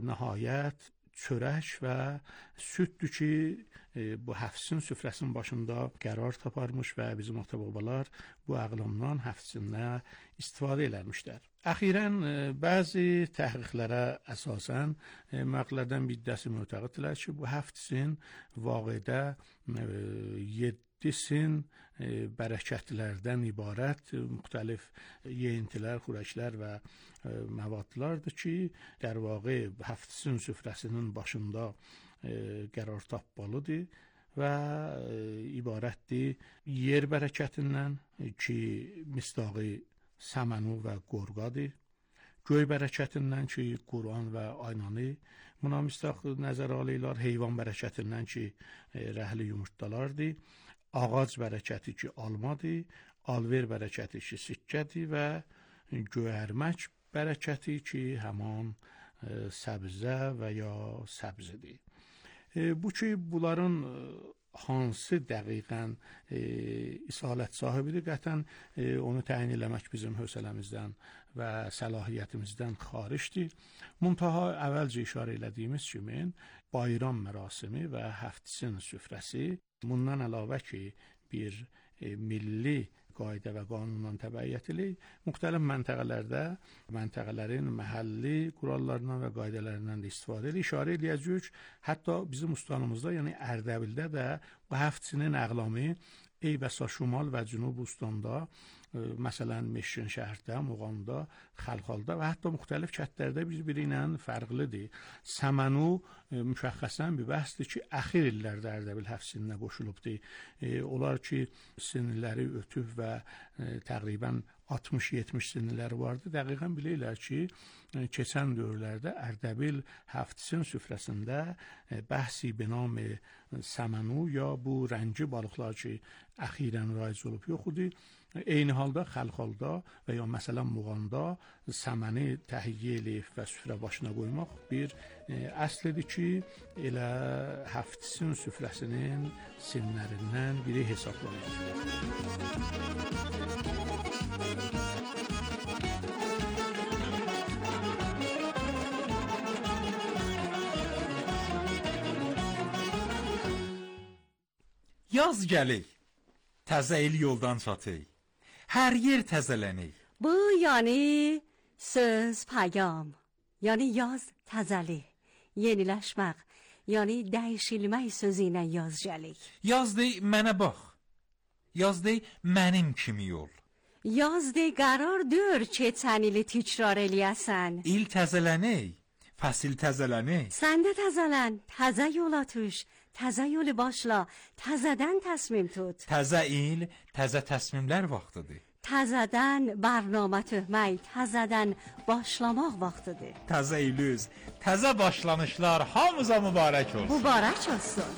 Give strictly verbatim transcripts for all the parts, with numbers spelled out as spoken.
nəhayət çörək və süddür ki, bu həfsin süfrəsinin başında qərar taparmış və bizim ata-babalar bu əqlamdan həfsində istifadə eləmişlər. Əxirən bəzi təhqiqlərə əsasən məqlərdən bir dəsi mütəqiddirlər ki, bu həfsin vaqidə yeddisin bərəkətlərdən ibarət müxtəlif yeyintilər, xörəklər və məvadlardır ki, در واقع həfsin süfrəsinin başında qərar tapmalıdır və ibarətdir yer bərəkətindən ki, misdaqı səmənu və qorqadır. Göy bərəkətindən ki, Quran və aynanı buna misdaq nəzərə alırlar. Heyvan bərəkətindən ki, rəhli yumurtalardır. Ağac bərəkəti ki, almadır. Alver bərəkəti ki, sikkədir və göyərmək bərəkəti ki, həman səbzə və ya səbzidir. Bu ki, bunların hansı dəqiqən e, isalət sahibidir, qətən e, onu təyin eləmək bizim hövsələmizdən və səlahiyyətimizdən xaricdir. Muntaha əvvəlcə işarə elədiyimiz kimi bayram mərasimi və həftsin süfrəsi bundan əlavə ki, bir e, milli qayda və qanundan təbəiyyət edilir. Müxtəlif məntəqələrdə məntəqələrin məhəlli qurallarından və qaydalarından da istifadə edilir. İşarə edəcəyik, hətta bizim ustanımızda, yəni Ərdəbildə də bu həftçinin əqlamı Eybəsa Şimal və Cənub Ustandə, e, məsələn Meşkin şəhərdə, Muğamda, Xəlxalda və hətta müxtəlif kəndlərdə bir-biri ilə fərqlidir. Səmənu e, müşəxxəsən bir bəhsdir ki, əxir illərdə Ərdəbil həfsinə qoşulubdur. E, onlar ki, sinirləri ötüb və e, təqribən altmış yetmiş sinirləri vardı. Dəqiqən bilirlər ki, e, keçən dövrlərdə Ərdəbil həftsin süfrəsində e, bəhsi binam e, səmənu ya bu rəngi balıqlar ki, əxirən raic olub yoxudur. Eyni halda Xəlxalda və ya məsələn Muğanda səməni təhiyyə eləyib və süfrə başına qoymaq bir e, əslidir ki, elə həftsin süfrəsinin sinlərindən biri hesablanır. Yaz gəlir, təzə il yoldan çatır, hər yer təzələnir. Bu yani söz payam, yani yaz təzəli, yeniləşmək, yani dəyişilmək sözü ilə yaz gəlir. Yaz dey mənə bax, yaz dey mənim kimi yol. Yaz dey qərardır keçən ili təkrar eləyəsən. İl təzələnir, fəsil təzələnir. Sən də təzələn, təzə yola tuş, təzə yolu başla, təzədən təsmim tut. Təzə il, təzə təsmimlər vaxtıdır. Təzədən bərnamə töhmək, təzədən başlamaq vaxtıdır. Təzə ilüz, təzə başlanışlar hamıza mübarək olsun. Mübarək olsun.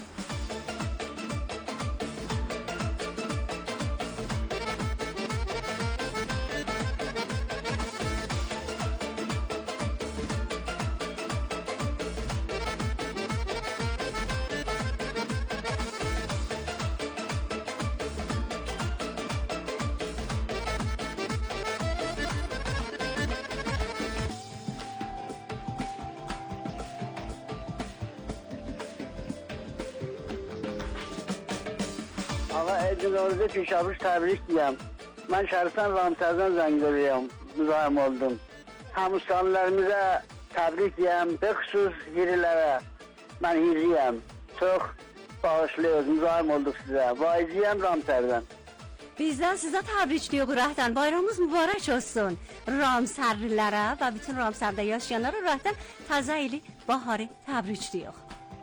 Ağa Ecinoğlu'da Pişavuş təbrik deyəm. Mən şərifən Ramsərdən zəng görüyorum, müzahim oldum. Həmüstanlarımıza təbrik deyəm, bəxsus yerilərə. Mən hiziyəm, çox bağışlıyız, müzahim olduk sizə. Vaiziyəm Ramsərdən. Bizdən sizə təbrik deyiyor ürəkdən. Bayramımız mübarək olsun. Ramsərlilərə və bütün Ramsərdə yaşayanlara ürəkdən təzə ili baharı təbrik deyiyor.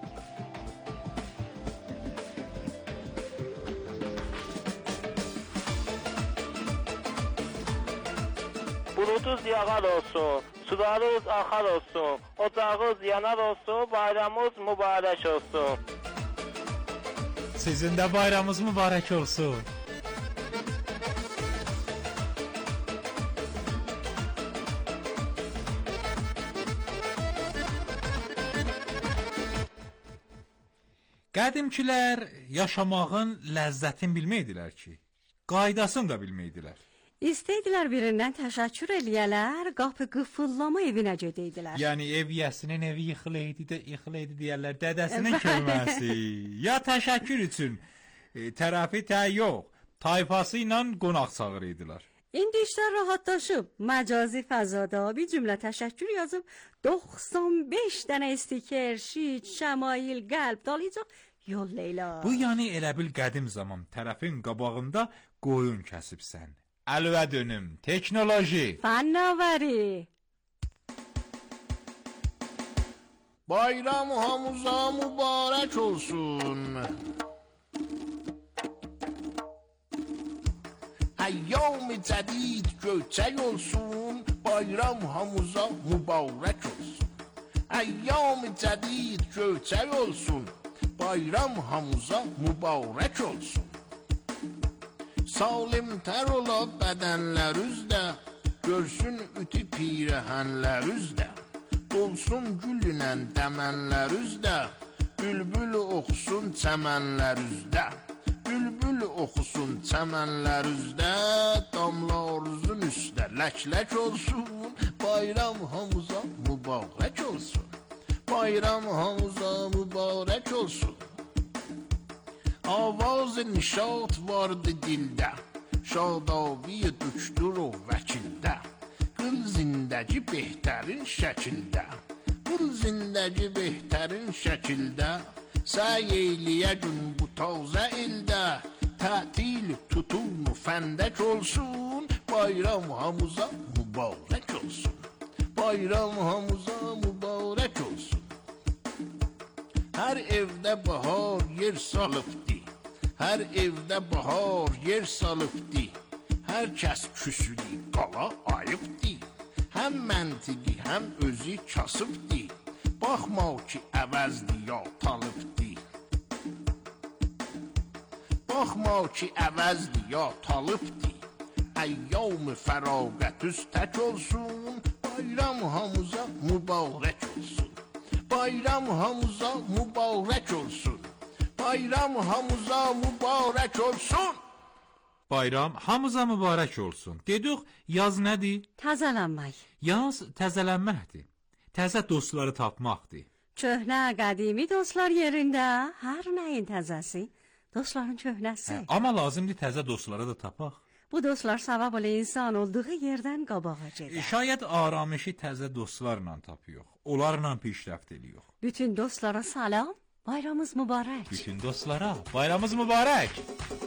Bulutuz yağar olsun, sularız axar olsun, ocağız yanar olsun, bayramımız mübarək olsun. Sizin də bayramınız mübarək olsun. Qədimkilər yaşamağın ləzzətini bilməydilər ki, qaydasını da bilməydilər. İstəydilər birindən təşəkkür eləyələr, qapı qıfıllama evinə gedəydilər. Yəni ev yəsinin evi yıxılaydı da yıxılaydı deyərlər, dədəsinin kəlməsi. Ya təşəkkür üçün e, tərəfi tə yox, tayfası ilə qonaq çağırırdılar. İndi işlər rahatlaşıb. Məcazi fəzada bir cümlə təşəkkür yazıb doxsan beş dənə stiker, şit, şəmail, qəlb dalayacaq yollayırlar. Bu yəni elə bil qədim zaman tərəfin qabağında qoyun kəsibsən. Əlvə dönüm, teknoloji. Fənnavəri. Bayram hamıza mübarək olsun. Əyyam-ı cədid göçək olsun. Bayram hamıza mübarək olsun. Əyyam-ı cədid göçək olsun. Bayram hamıza mübarək olsun. Salimtər ola bədənlər üzdə, görsün üti pirəhənlər üzdə. Dolsun gülünən dəmənlər üzdə, bülbül oxusun çəmənlər üzdə. Bülbül oxusun çəmənlər üzdə, damla orzun üstə lək-lək olsun. Bayram hamıza mübarək olsun. Bayram hamıza mübarək olsun. Avaz nişat vardı dildə, şadavi dükdür o vəkildə. Qıl zindəgi behtərin şəkildə, qıl zindəgi behtərin şəkildə. Səy eyliyə gün bu tazə ildə, tətil tutun fəndək olsun. Bayram hamıza mübarək olsun. Bayram hamıza mübarək olsun. Hər evdə bahar yer salıbdi, hər evdə bahar yer salıbdi. Hər kəs küsülü qala ayıbdi, həm məntiqi həm özü kasıbdi. Baxma ki əvəzdi ya talıbdi, baxma ki əvəzdi ya talıbdi. Əyyam-ı fəraqət üz tək olsun. Bayram hamıza mübarək olsun. Bayram hamıza mübarək olsun. Bayram hamıza mübarək olsun. Bayram hamıza mübarək olsun. Dedik, yaz nədir? Təzələnmək. Yaz təzələnməkdir. Təzə dostları tapmaqdır. Köhnə qədimi dostlar yerində, hər nəyin təzəsi, dostların köhnəsi. Hə, amma lazımdır təzə dostları da tapaq. Bu dostlar savab ilə insan olduğu yerdən qabağa gedir. Şayət aramışı təzə dostlarla tapıyıq, onlarla pişrəft edirik. Bütün dostlara salam, bayramımız mübarək. Bütün dostlara bayramımız mübarək.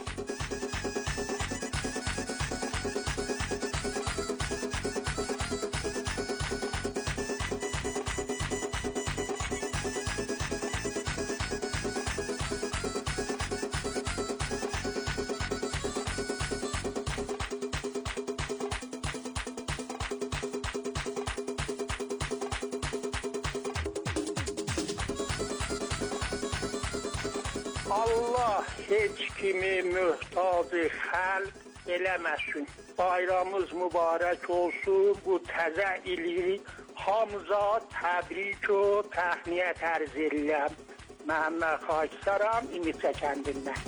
Allah heç kimi möhtacı xalq eləməsin. Bayramımız mübarək olsun. Bu təzə ili hamıza təbrik və təhniyyət ərz edirəm. Məhəmməd Xakisaram, İmitçə kəndindən.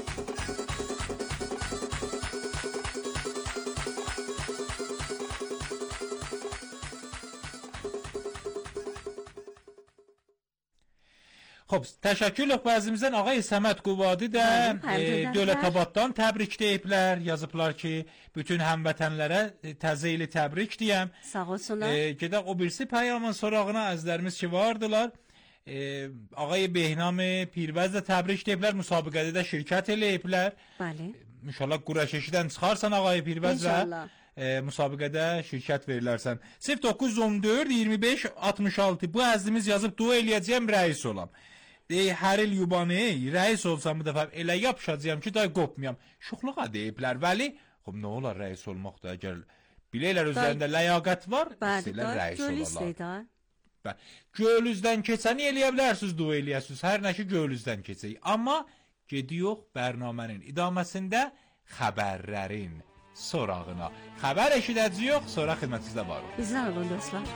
Xop, təşəkkürlük bəzimizdən Ağay Səməd Quvadi də e, Dövlətobaddan təbrik deyiblər, yazıblar ki, bütün həmvətənlərə e, təzə ili təbrik deyəm. Sağ olsunlar. E, gedək o birisi pəyamın sorağına əzlərimiz ki vardılar. E, Ağay Behnami Pirvəz də təbrik deyiblər, müsabiqədə də şirkət eləyiblər. Bəli. İnşallah Quraşeşidən çıxarsan Ağay Pirvəzlə. İnşallah. E, müsabiqədə şirkət verilərsən. sıfır doqquz on dörd iyirmi beş altmış altı bu əzlimiz yazıb dua eləyəcəyəm, rəis olam. Dey, hər il yubanı, rəis olsam bu dəfə elə yapışacağım ki, day qopmayam. Şuxluğa deyiblər, vəli. Xub, nə olar rəis olmaq da, əgər biləylər üzərində ləyaqət var, istəyirlər rəis olarlar. Bəli, gölüzdən keçəni eləyə bilərsiniz, dua eləyəsiniz, hər nəşi gölüzdən keçək. Amma gediyox bərnamənin idaməsində xəbərlərin sorağına. Xəbər eşidəcəyik, sonra xidmətinizdə varıq. Bizlər olun dostlar.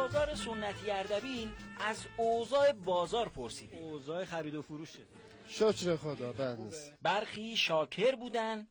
بازار سنتی اردبیل از اوضاع بازار پرسیدیم. اوضاع خرید و فروشه شکر خدا بد نیست. برخی شاکر بودن،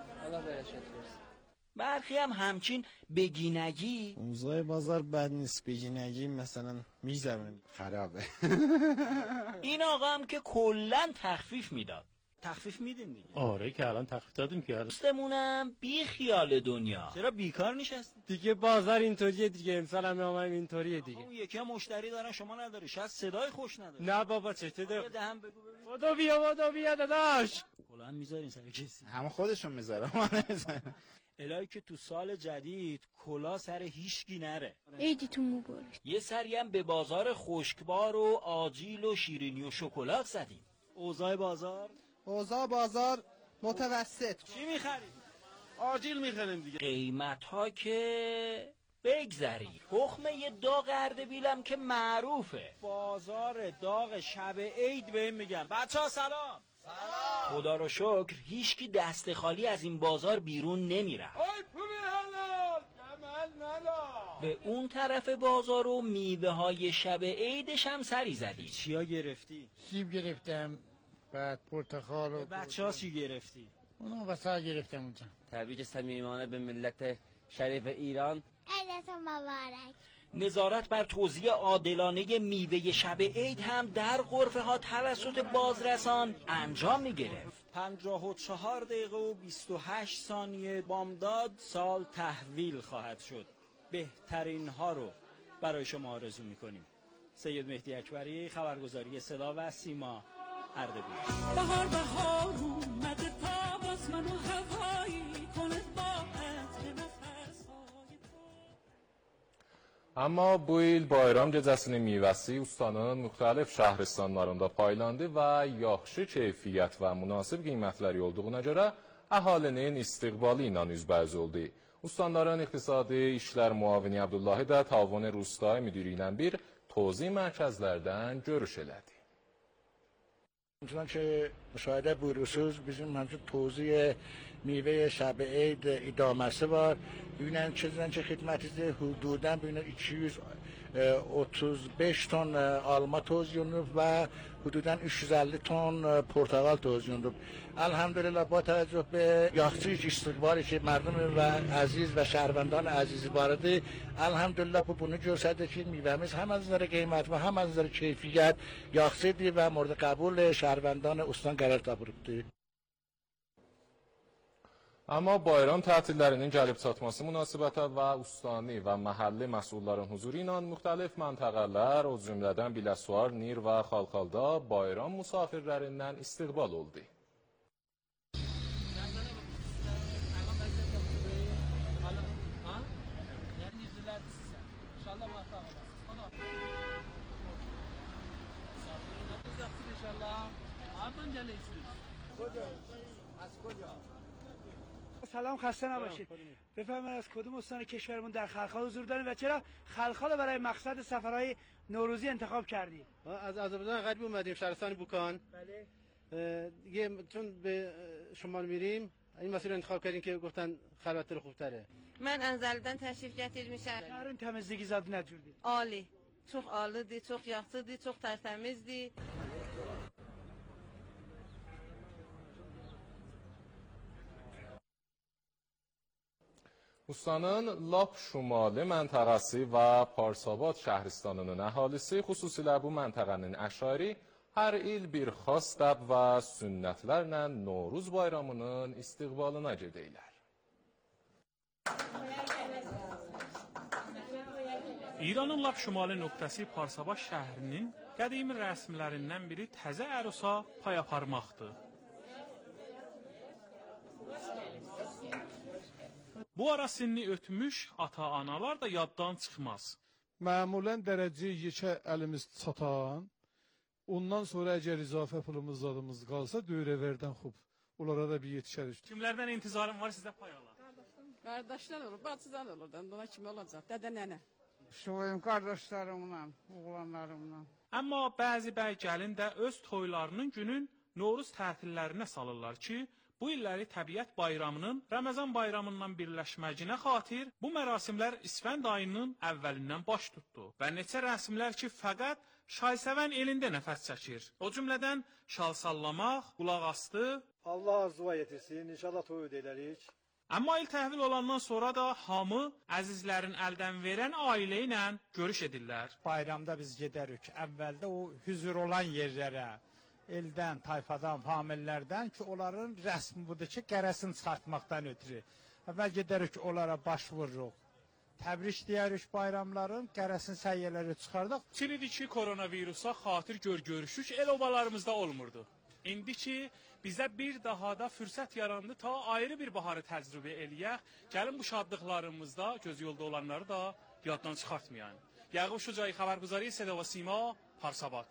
برخی هم همچین بگینگی. اوضاع بازار بد نیست، بگینگی مثلا میذارن خرابه. این آقا هم که کلن تخفیف میداد. تخفیف میدیم دیگه. آره که الان تخفیف دادیم که دوستمونم بی خیال دنیا. چرا بیکار نشستی؟ دیگه بازار اینطوریه دیگه، امسال هم اومدیم اینطوریه دیگه. اون یکی هم مشتری دارن شما نداری، شاید صدای خوش نداری. نه بابا چطوره؟ دهن بگو ببین. خدا بیا خدا بیا داداش. کلن میذارین سر کسی؟ همه خودشون میذارن، ما نمیذارن. الهی که تو سال جدید کلا سر هیچکی نره. عیدتون مبارک. یه سری هم به بازار خشکبار و آجیل و شیرینی و شکلات زدیم. اوضاع بازار؟ اوضاع بازار متوسط. چی میخرید؟ آجیل میخریم دیگه. قیمت ها که بگذری. تخمه یه داغ اردبیلم که معروفه. بازار داغ شب عید بهم میگن. بچه‌ها سلام. سلام. خدا رو شکر هیچکی دست خالی از این بازار بیرون نمیره. به اون طرف بازار و میوه های شب عیدش هم سری زدی. چیا گرفتی؟ سیب گرفتم، بعد پرتقال و بچه‌ها چی گرفتی؟ اونا واسه گرفتم اونجا. تبریک صمیمانه به ملت شریف ایران. عیدتون مبارک. نظارت بر توزیع عادلانه میوه شب عید هم در غرفه ها توسط بازرسان انجام می گرفت. پنجاه و چهار دقیقه و بیست و هشت ثانیه بامداد سال تحویل خواهد شد. بهترین ها رو برای شما آرزو می کنیم. سید مهدی اکبری، خبرگزاری صدا و سیما، اردبیل. بهار بهار اومده تا باز منو هوایی کنه با Amma bu il bayram gecəsinin meyvəsi ustanın müxtəlif şəhristanlarında paylandı və yaxşı keyfiyyət və münasib qiymətləri olduğuna görə əhalinin istiqbalı ilə üzbəyiz oldu. Ustanların iqtisadi işlər müavini Abdullahi da Tavon Rustay müdiri ilə bir توزیع mərkəzlərdən görüş elədi. چنانچه مشاهده بروسوز bizim همچون توزیع میوه شب عید idamesi var. Bugün çizilen hizmetize hududan bugün iki yüz otuz beş ton alma توزیع و حدوداً üç yüz elli ton پرتقال توزیع. الحمدلله با توجه به یاخچه استقبالی که مردم و عزیز و شهروندان عزیز وارد الحمدلله bu bunu göstərdi ki میوه‌miz هم از نظر قیمت و هم از نظر کیفیت یاخچه‌dir و مورد قبول şəhərvandan استان قرار tapırıbdır. Amma bayram tətillərinin gəlib çatması münasibəti və ustani və məhəlli məsulların huzuru ilə müxtəlif məntəqələr, o cümlədən Biləsuvar, Nir və Xalxalda bayram musafirlərindən istiqbal oldu. سلام، خسته نباشید. بفرمایید از کدوم استان کشورمون در خلخال حضور دارید و چرا خلخال برای مقصد سفرهای نوروزی انتخاب کردید؟ از آذربایجان غربی اومدیم، شهرستان بوکان. بله. دیگه چون به شمال میریم این مسیر رو انتخاب کردیم که گفتن خلوت‌تر خوبتره. من Anzaldan təşrif gətirmişəm. Şəhərin təmizliyi zad nə cürdür? Ali. Çox alıdır, çox yaxşıdır, çox tərtəmizdir. Ustanın lap şimali məntəqəsi və Parsabad şəhristanının əhalisi, xüsusilə bu məntəqənin əşari, hər il bir xas dəb və sünnətlərlə Novruz bayramının istiqbalına gedəylər. İranın lap şimali nöqtəsi Parsabad şəhrinin qədimi rəsmlərindən biri təzə ərusa pay aparmaqdır. Bu ara sinni ötmüş ata-analar da yaddan çıxmaz. Məmulən dərəcəyə yekə əlimiz çatan, ondan sonra əgər izafə pulumuz zadımız qalsa, dövrəvərdən xub. Onlara da bir yetişərik. Kimlərdən intizarım var sizə pay Allah? Qardaşlar olur, bacıdan olur, ona kimi olacaq, dədə nənə. Soyum qardaşlarımla, oğlanlarımla. Amma bəzi bəy gəlin də öz toylarının günün Novruz tətillərinə salırlar ki, bu illəri təbiət bayramının Ramazan bayramından birləşməyinə xatir bu mərasimlər İsfənd ayının əvvəlindən baş tutdu və neçə rəsmlər ki, fəqət şaysəvən elində nəfəs çəkir. O cümlədən şal sallamaq, qulaq astı. Allah arzuva yetirsin, inşallah toy edərik. Amma il təhvil olandan sonra da hamı əzizlərin əldən verən ailə ilə görüş edirlər. Bayramda biz gedərik əvvəldə o hüzur olan yerlərə, eldən, tayfadan, famillərdən ki, onların rəsmi budur ki, qərəsini çıxartmaqdan ötürü. Əvvəl gedərik, onlara baş vururuq. Təbrik deyərik bayramların, qərəsini səyyələri çıxardıq. Çin idi ki, koronavirusa xatir gör-görüşük el obalarımızda olmurdu. İndi ki, bizə bir daha da fürsət yarandı ta ayrı bir baharı təcrübə eləyək. Gəlin bu şadlıqlarımızda göz yolda olanları da yaddan çıxartmayın. Yaqub Şucai, xəbərguzari Səda və Sima, Parsabad.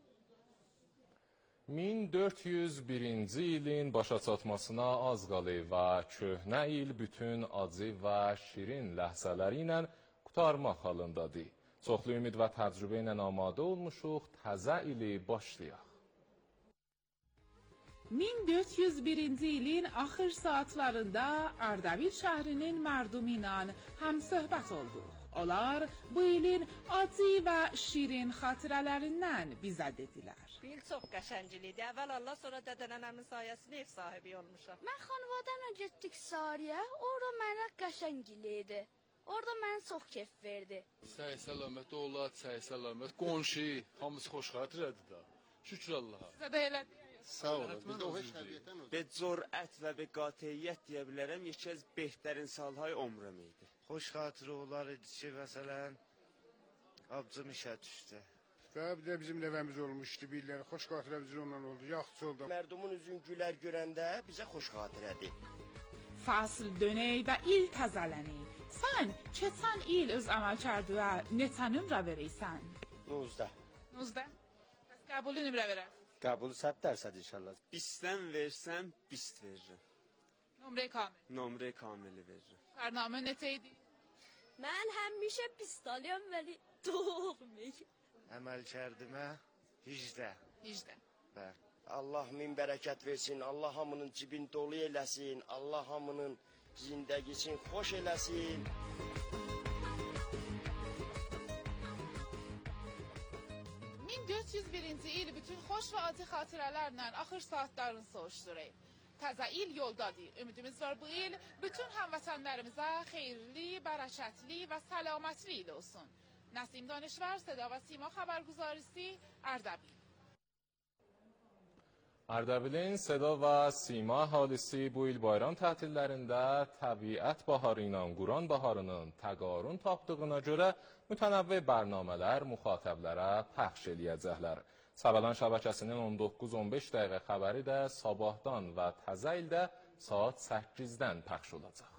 min dörd yüz birinci ilin başa çatmasına az qalıb və köhnə il bütün acı və şirin ləhzələri ilə qurtarmaq halındadır. Çoxlu ümid və təcrübə ilə amadə olmuşuq, təzə ili başlayaq. min dörd yüz birinci ilin axır saatlarında Ardabil şəhrinin mərdumu ilə həmsöhbət olduq. Onlar bu ilin acı və şirin xatirələrindən bizə dedilər. Bu il çox qəşəngilidir. Əvvəl Allah, sonra dədənənəmin sayəsində ev sahibi olmuşam. Mən xanvadana getdik Sariyə, orada mənə qəşəngiliydi. Orada mənə çox keyf verdi. Səy səlamət, oğlat, səy səlamət, qonşu, hamısı xoş xatirədir da. Şükür Allaha. Sizə də elədir. Sağ olun. Biz də o şəriətən Be cürət və be qatiyyət deyə bilərəm, yeki az behtarin salhay ömrüm idi. Xoş xatirə olar idi ki, məsələn, abcım işə düşdü. Və bir də bizim nəvəmiz olmuşdu, bilirlər, xoş xatirə bizim ondan oldu, yaxşı oldu. Mərdumun üzün gülər görəndə bizə xoş xatirədir. Fasıl dönək və il təzələni. Sən keçən il öz əməl kərdiyə neçə nömrə verəysən? nozdə. nozdə? Bəs qəbulü nömrə verər? Qəbul səd dərsəd inşallah. Bistdən versən, bist verirəm. Nömrə kamil. Nömrə kamili verirəm. Bərnamə necə idi? Mən həmişə pist alıyorum, vəli doğmayım. Əməl kərdimə hicdə. Hicdə. Bəli. Allah min bərəkət versin, Allah hamının cibin dolu eləsin, Allah hamının zindəgisini xoş eləsin. min dörd yüz birinci il bütün xoş və acı xatirələrlə axır saatlarını soğuşdurayım. Təzə il yoldadır. Ümidimiz var bu il bütün həmvətənlərimizə xeyirli, bərəkətli və səlamətli il olsun. Nəsim Danışvar, Səda və Sima xəbərguzarisi, Ardabil. Ardabilin Səda və Sima ahalisi bu il bayram tətillərində təbiət baharı ilə Quran baharının təqarün tapdığına görə mütənəvvi bərnamələr müxatəblərə pəxş eləyəcəklər. Səbəlan şəbəkəsinin on doqquz on beş dəqiqə xəbəri də sabahdan və təzə ildə saat səkkizdən pəxş olacaq.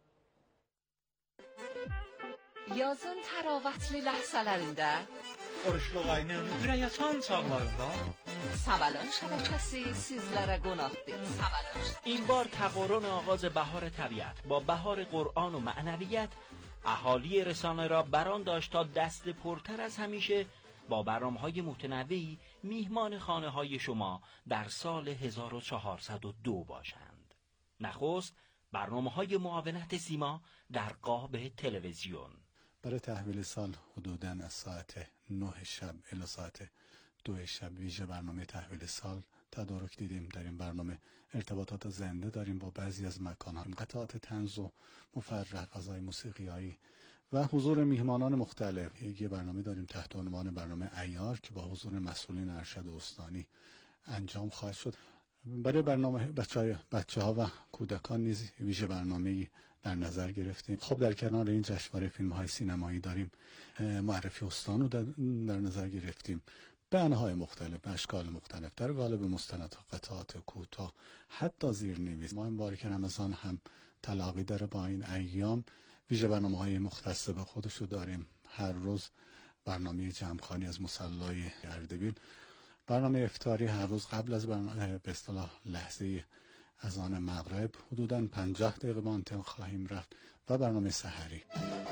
Yazın təravətli ləhzələrində, oruçluq ayının ürəkaçan çağlarında Səbəlan şəbəkəsi sizlərə qonaqdır. این بار تقارن آغاز بهار طبیعت با بهار قرآن و معنویت اهالی رسانه را بران داشت تا دست پرتر از همیشه با برنامه‌های متنوعی میهمان خانه‌های شما در سال هزار و چهارصد و دو باشند. نخست برنامه‌های معاونت سیما در قاب تلویزیون. برای تحویل سال حدوداً از ساعت نه شب الی ساعت دو شب ویژه برنامه تحویل سال تدارک دیدیم. در این برنامه ارتباطات زنده داریم با بعضی از مکان‌ها، قطعات طنز و مفرح، فضای موسیقیایی و حضور میهمانان مختلف. یک برنامه داریم تحت عنوان برنامه عیار که با حضور مسئولین ارشد استانی انجام خواهد شد. برای برنامه بچه‌های بچه‌ها و کودکان نیز ویژه برنامه‌ای در نظر گرفتیم. خب در کنار این جشنواره فیلم‌های سینمایی داریم معرفی استان رو در, در نظر گرفتیم به انواع مختلف، به اشکال مختلف، در قالب مستند، قطعات کوتاه، حتی زیرنویس. ماه مبارک رمضان هم تلاقی داره با این ایام. ویژه برنامه‌های مختص به خودش رو داریم. هر روز برنامه جمع‌خوانی از مصلی اردبیل، برنامه افطاری هر روز قبل از برنامه به اصطلاح لحظه اذان مغرب حدوداً پنجاه دقیقه با آنتن خواهیم رفت و برنامه سحری.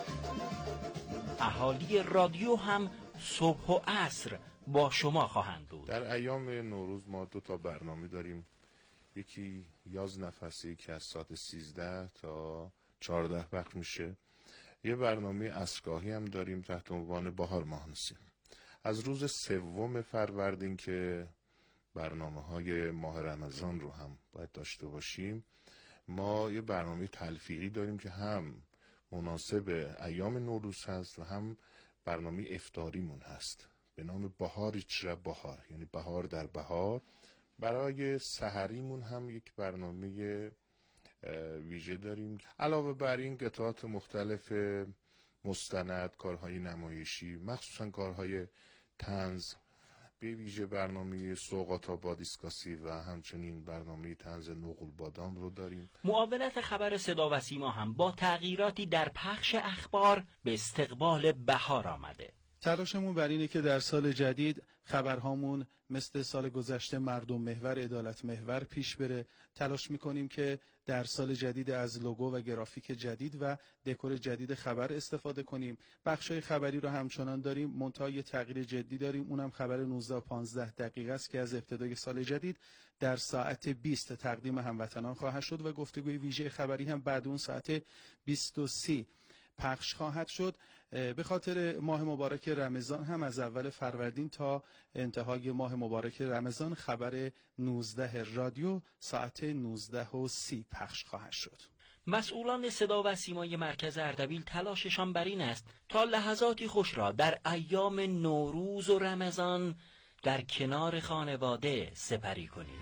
اهالی رادیو هم صبح و عصر با شما خواهند بود. در ایام نوروز ما دو تا برنامه داریم. یکی یاز نفسی که از ساعت سیزده تا چهارده وقت میشه. یه برنامه عصرگاهی هم داریم تحت عنوان بهار ماهنسی. از روز سوم فروردین که برنامه های ماه رمضان رو هم باید داشته باشیم، ما یه برنامه تلفیقی داریم که هم مناسب ایام نوروز هست و هم برنامه افطاریمون هست به نام بهار چرا بهار، یعنی بهار در بهار. برای سحریمون هم یک برنامه ویژه داریم. علاوه بر این قطعات مختلف مستند، کارهای نمایشی، مخصوصا کارهای طنز، به ویژه برنامه سوقات آباد ایسکاسی و همچنین برنامه طنز نقل بادام رو داریم. معاونت خبر صدا و سیما هم با تغییراتی در پخش اخبار به استقبال بهار آمده. تلاشمون بر اینه که در سال جدید خبرهامون مثل سال گذشته مردم محور، عدالت محور پیش بره. تلاش میکنیم که در سال جدید از لوگو و گرافیک جدید و دکور جدید خبر استفاده کنیم. بخشای خبری رو همچنان داریم، منتها یه تغییر جدی داریم، اونم خبر نوزده و پانزده دقیقه است که از ابتدای سال جدید در ساعت بیست تقدیم هموطنان خواهد شد و گفتگوی ویژه خبری هم بعد اون ساعت بیست و سی پخش خواهد شد. به خاطر ماه مبارک رمضان هم از اول فروردین تا انتهای ماه مبارک رمضان خبر نوزده رادیو ساعت نوزده و سی پخش خواهد شد. مسئولان صدا و سیمای مرکز اردبیل تلاششان بر این است تا لحظاتی خوش را در ایام نوروز و رمضان در کنار خانواده سپری کنیم.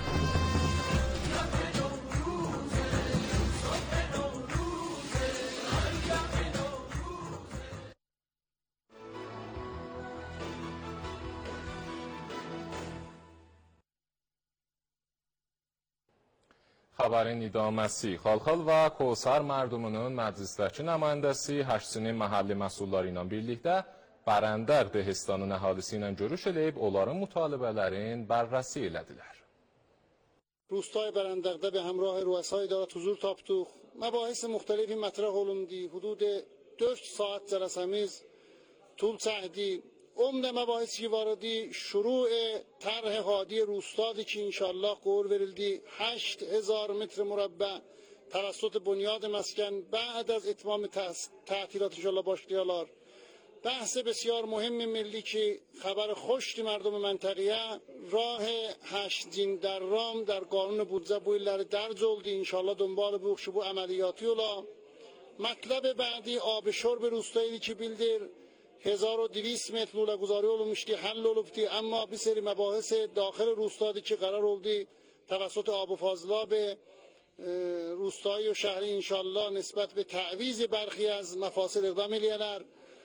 Xəbərin idaməsi Xalxal və Kosar mərduminin məclisdəki nümayəndəsi Həşsinin məhəlli məsulları ilə birlikdə Bərəndər Dehistanın əhalisi ilə görüş edib, onların mütalibələrin بررسی elədilər. روستای برندقده به همراه رؤسای ادارات حضور تاپتوخ مباحث مختلفی مطرح olundu. حدود dört saat جلسه‌miz طول çəkdi. عمده مباحثی که واردی شروع طرح هادی روستادی که انشالله قول verildi هشت هزار متر مربع توسط بنیاد مسکن بعد از اتمام تعطیلات انشالله باشلیالار. بحث بسیار مهم ملی که خبر خوشتی مردم منطقه راه هشت جین در رام در قانون بودجه bu illəri dərc oldu. انشالله دنبال bu bu عملیاتی ola. مطلب بعدی آب شرب روستایی که bildir هزار و دویست متر لوله گذاری olmuştu حل olubdu اما bir seri مباحث داخل روستایی که قرار oldu توسط آب و فاضلاب روستایی و شهری انشالله نسبت به تعویض برخی از مفاصل اقدام eləyərlər.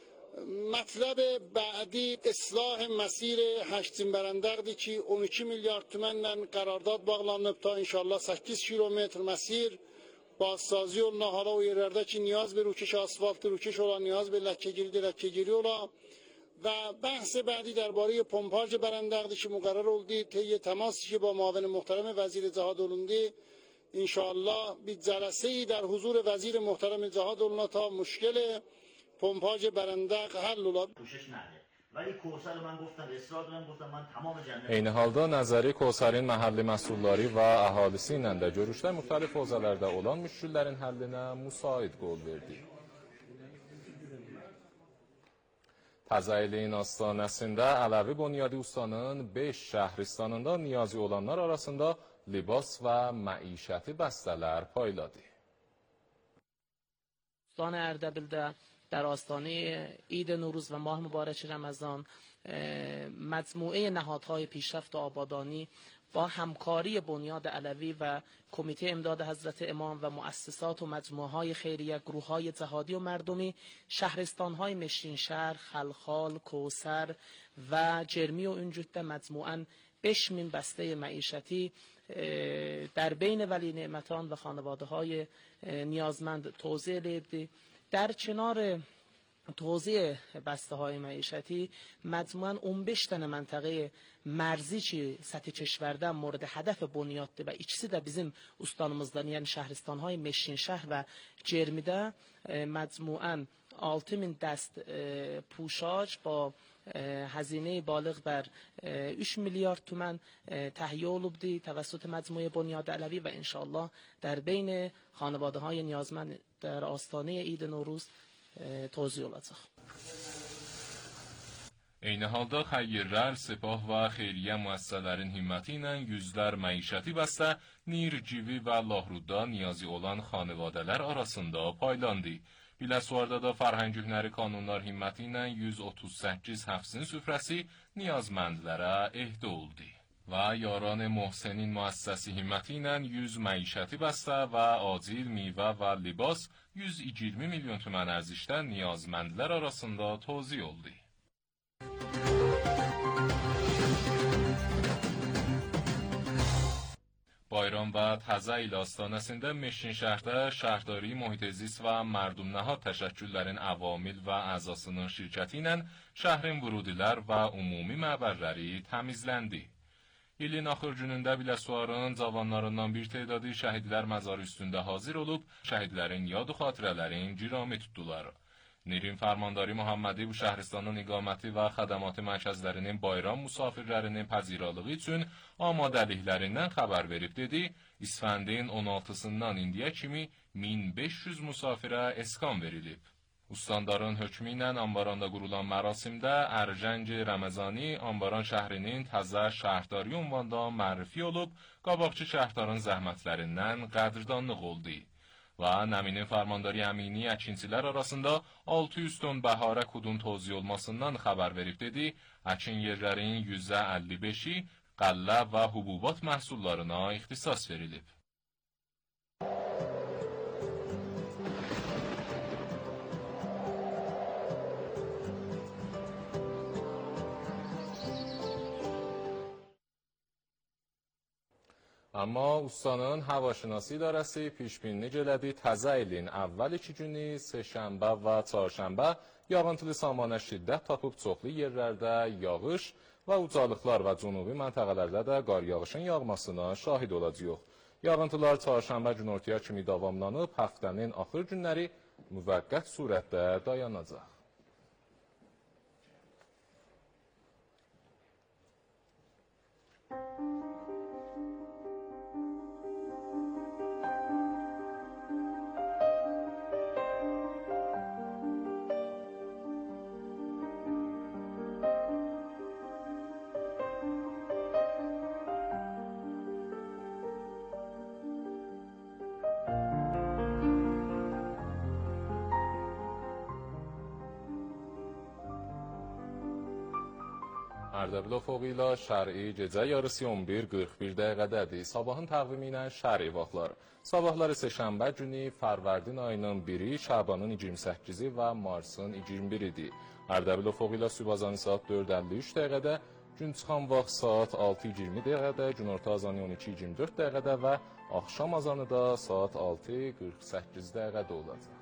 مطلب بعدی اصلاح مسیر هشتین برندقدی که on iki milyar tümenlə قرارداد bağlanıb تا انشالله səkkiz kilometr مسیر بازسازی oluna hala o yerlerde ki niyaz به روکش آسفالت روکش olan نیاز به لکه‌گیری لکه‌گیری ola و بحث بعدی درباره پمپاژ برندقدی که مقرر oldu طی تماسی که با معاون محترم وزیر جهاد olundu انشالله bir جلسه‌ای در حضور وزیر محترم جهاد oluna تا مشکل پمپاژ برندق حل ola. ولی کوسر من گفتم اصرار دارم گفتم من تمام جنت. Eyni halda Nəzəri Kosarın məhəlli məsulları və əhalisi ilə də görüşdə müxtəlif hövzələrdə olan müşkillərin həllinə müsait qol verdi. Təzəiliyin astanəsində Ələvi Bunyadi Ustanın beş şəhristanında niyazi olanlar arasında libas və məişəti bəstələr payladı. استان اردبیل در آستانه عید نوروز و ماه مبارک رمضان مجموعه نهادهای پیشرفت و آبادانی با همکاری بنیاد علوی و کمیته امداد حضرت امام و مؤسسات و مجموعه‌های خیریه، گروه‌های جهادی و مردمی، شهرستان‌های مشرین شهر، خلخال، کوثر و جرمی و اونجوده مجموعاً beş min بسته معیشتی در بین ولی نعمتان و خانواده‌های نیازمند توزیع دادی. در کنار توزیع بسته های معیشتی مجموعاً on beş tane منطقه مرزی که سطح کشورده مورد هدف بنیاد و ikisi de bizim ustanımızdan yani şehristanهای مشین شهر و جرمیده مجموعاً altı min دست پوشاج با هزینه بالغ بر üç میلیارد تومان تهیه olubdi توسط مجموعه بنیاد علوی و انشالله در بین خانواده های نیازمند در آستانه عید نوروز توزیع olacaq. Eyni halda xəyyirlər, sepah və xeyriyyə müəssisələrin himməti ilə yüzlər məişəti bəstə Nircivi və Lahrudda niyazi olan xanivadələr arasında paylandı. Biləsuvarda da Fərhəng Hünəri Qanunlar himməti ilə yüz otuz səkkiz həfsin süfrəsi niyazməndlərə ehdə oldu. Və Yaran Mohsenin müəssisəsi himməti ilə yüz məişəti bəstə və acil meyvə və libas yüz iyirmi milyon tümən ərzişdə niyazməndlər arasında tozih oldu. Bayram və Təzə il astanəsində Meşin şəhərdə şəhərdari mühit zist və mərdum nəhad təşəkküllərin əvamil və əzasının şirkəti ilə şəhrin vurudilər və ümumi məbərləri təmizləndi. İlin axır günündə Biləsuvarın cavanlarından bir tədadı şəhidlər məzarı üstündə hazır olub, şəhidlərin yad xatirələrin girami tutdular. Nirin Fərmandarı Muhammedi bu şəhristanın iqaməti və xədəmatı mərkəzlərinin bayram musafirlərinin pəziralığı üçün amadəliklərindən xəbər verib dedi, İsfəndin on altısından indiyə kimi min beş yüz musafirə eskan verilib. Ustandarın hökmü ilə Ambaranda qurulan mərasimdə Ərcəng Rəməzani Ambaran şəhrinin təzə şəhərdarı ünvanda mərrifi olub, qabaqçı şəhərdarın zəhmətlərindən qədrdanlıq oldu. Və Nəminin Fərmandarı Əmini əkinçilər arasında altı yüz ton bəharə kudun tozih olmasından xəbər verib dedi, əkin yerlərin yüzdə əlli beşi qəllə və hububat məhsullarına ixtisas verilib. Amma ustanın havaşinasi idarəsi pişbinlik elədi təzə ilin əvvəl iki günü səhşənbə və çarşənbə yağıntılı samanə şiddət tapıb çoxlu yerlərdə yağış və ucalıqlar və cənubi məntəqələrdə də qar yağışın yağmasına şahid olacağıq. Yağıntılar çarşənbə günortaya kimi davamlanıb, həftənin axır günləri müvəqqət surətdə dayanacaq. Ərdəbil ofoqu ilə şər'i gecə yarısı on bir qırx bir dəqiqədədir. Sabahın təqvimi ilə şər'i vaxtlar. Sabahları səhşənbə günü Fərvərdin ayının biri, Şabanın iyirmi səkkizi və Marsın iyirmi biridir. Ərdəbil ofoqu ilə sübh azanı saat dörd əlli üç dəqiqədə, gün çıxan vaxt saat altı iyirmi dəqiqədə, günorta azanı on iki iyirmi dörd dəqiqədə və axşam azanı da saat altı qırx səkkiz dəqiqədə olacaq.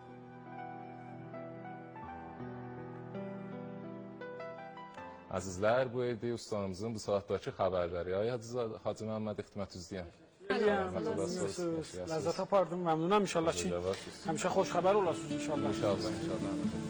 Əzizlər, bu idi ustanımızın bu saatdakı xəbərləri. Ay Hacı Məhəmməd xidmətinizdəyəm. Ləzzət apardım, məmnunam inşallah ki, həmişə xoş xəbər olasınız inşallah. İnşallah, inşallah.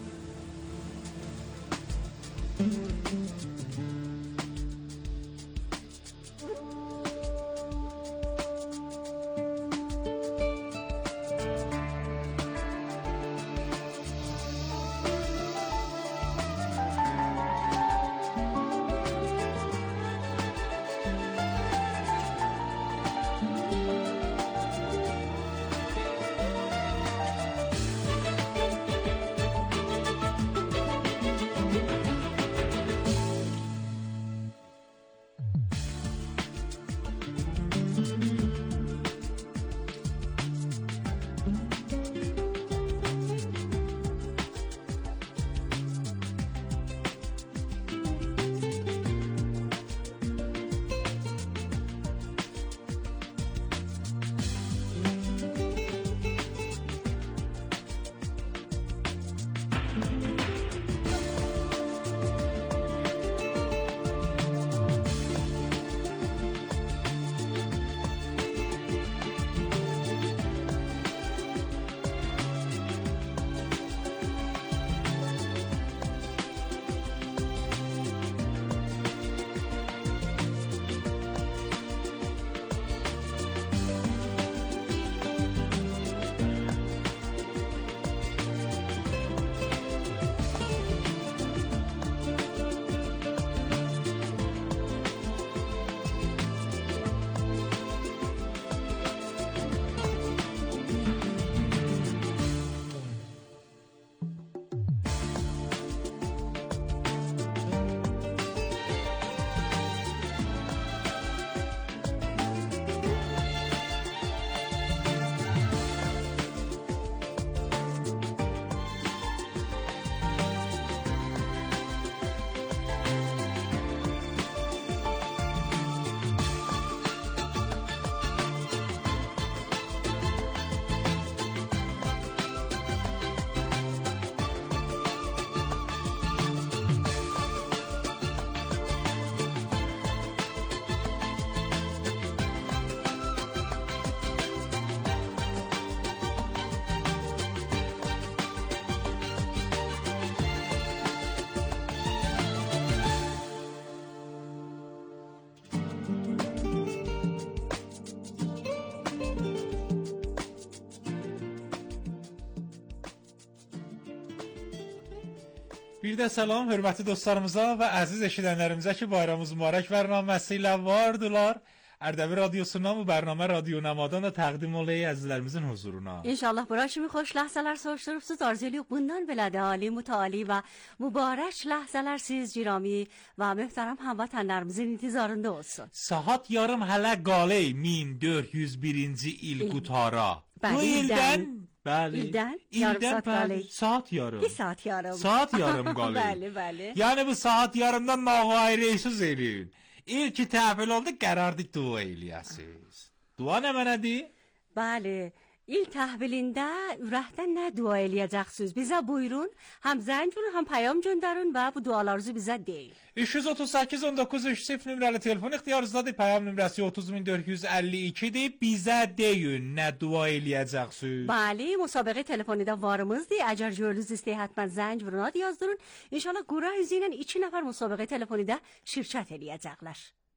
Bir də salam hörmətli dostlarımıza və əziz eşidənlərimizə ki, bayramımız mübarək bərnaməsi ilə vardılar. Ərdəbil Radyosu'ndan bu bərnamə Radyo Namadan da təqdim olayı əzizlərimizin huzuruna. İnşallah bura kimi xoş ləhzələr soruşturubsuz, arzuluyuq bundan belə də ali, mütali və mübarək ləhzələr siz girami və möhtərəm həmvətənlərimizin intizarında olsun. Saat yarım hələ qaley min dörd yüz birinci il qutara. Bu ildən Bəli. İldən? İldən bəli. Saat yarım. Bir saat yarım. Saat yarım qaley. Bəli, bəli. Yəni bu saat yarımdan nağayrəsiz eləyin. İlk təhvil oldu, qərardı dua eləyəsiz. Dua nə mənədir? Bəli. İl təhvilində ürəkdən nə dua eləyəcəksiniz? Bizə buyurun, həm zəng vurun, həm pəyam göndərin və bu dualarınızı bizə deyin. üç yüz otuz səkkiz on doqquz üç sıfır nömrəli telefon ixtiyarınızdadır. Pəyam nömrəsi otuz min dörd yüz əlli ikidir. Bizə deyin nə dua eləyəcəksiniz. Bəli, müsabiqə telefonida varımızdır. Əgər gördünüz istəyə həttən zəng vurun, ad yazdırın. İnşallah qura üzü ilə iki nəfər müsabiqə telefonida şirkət eləyəcəklər.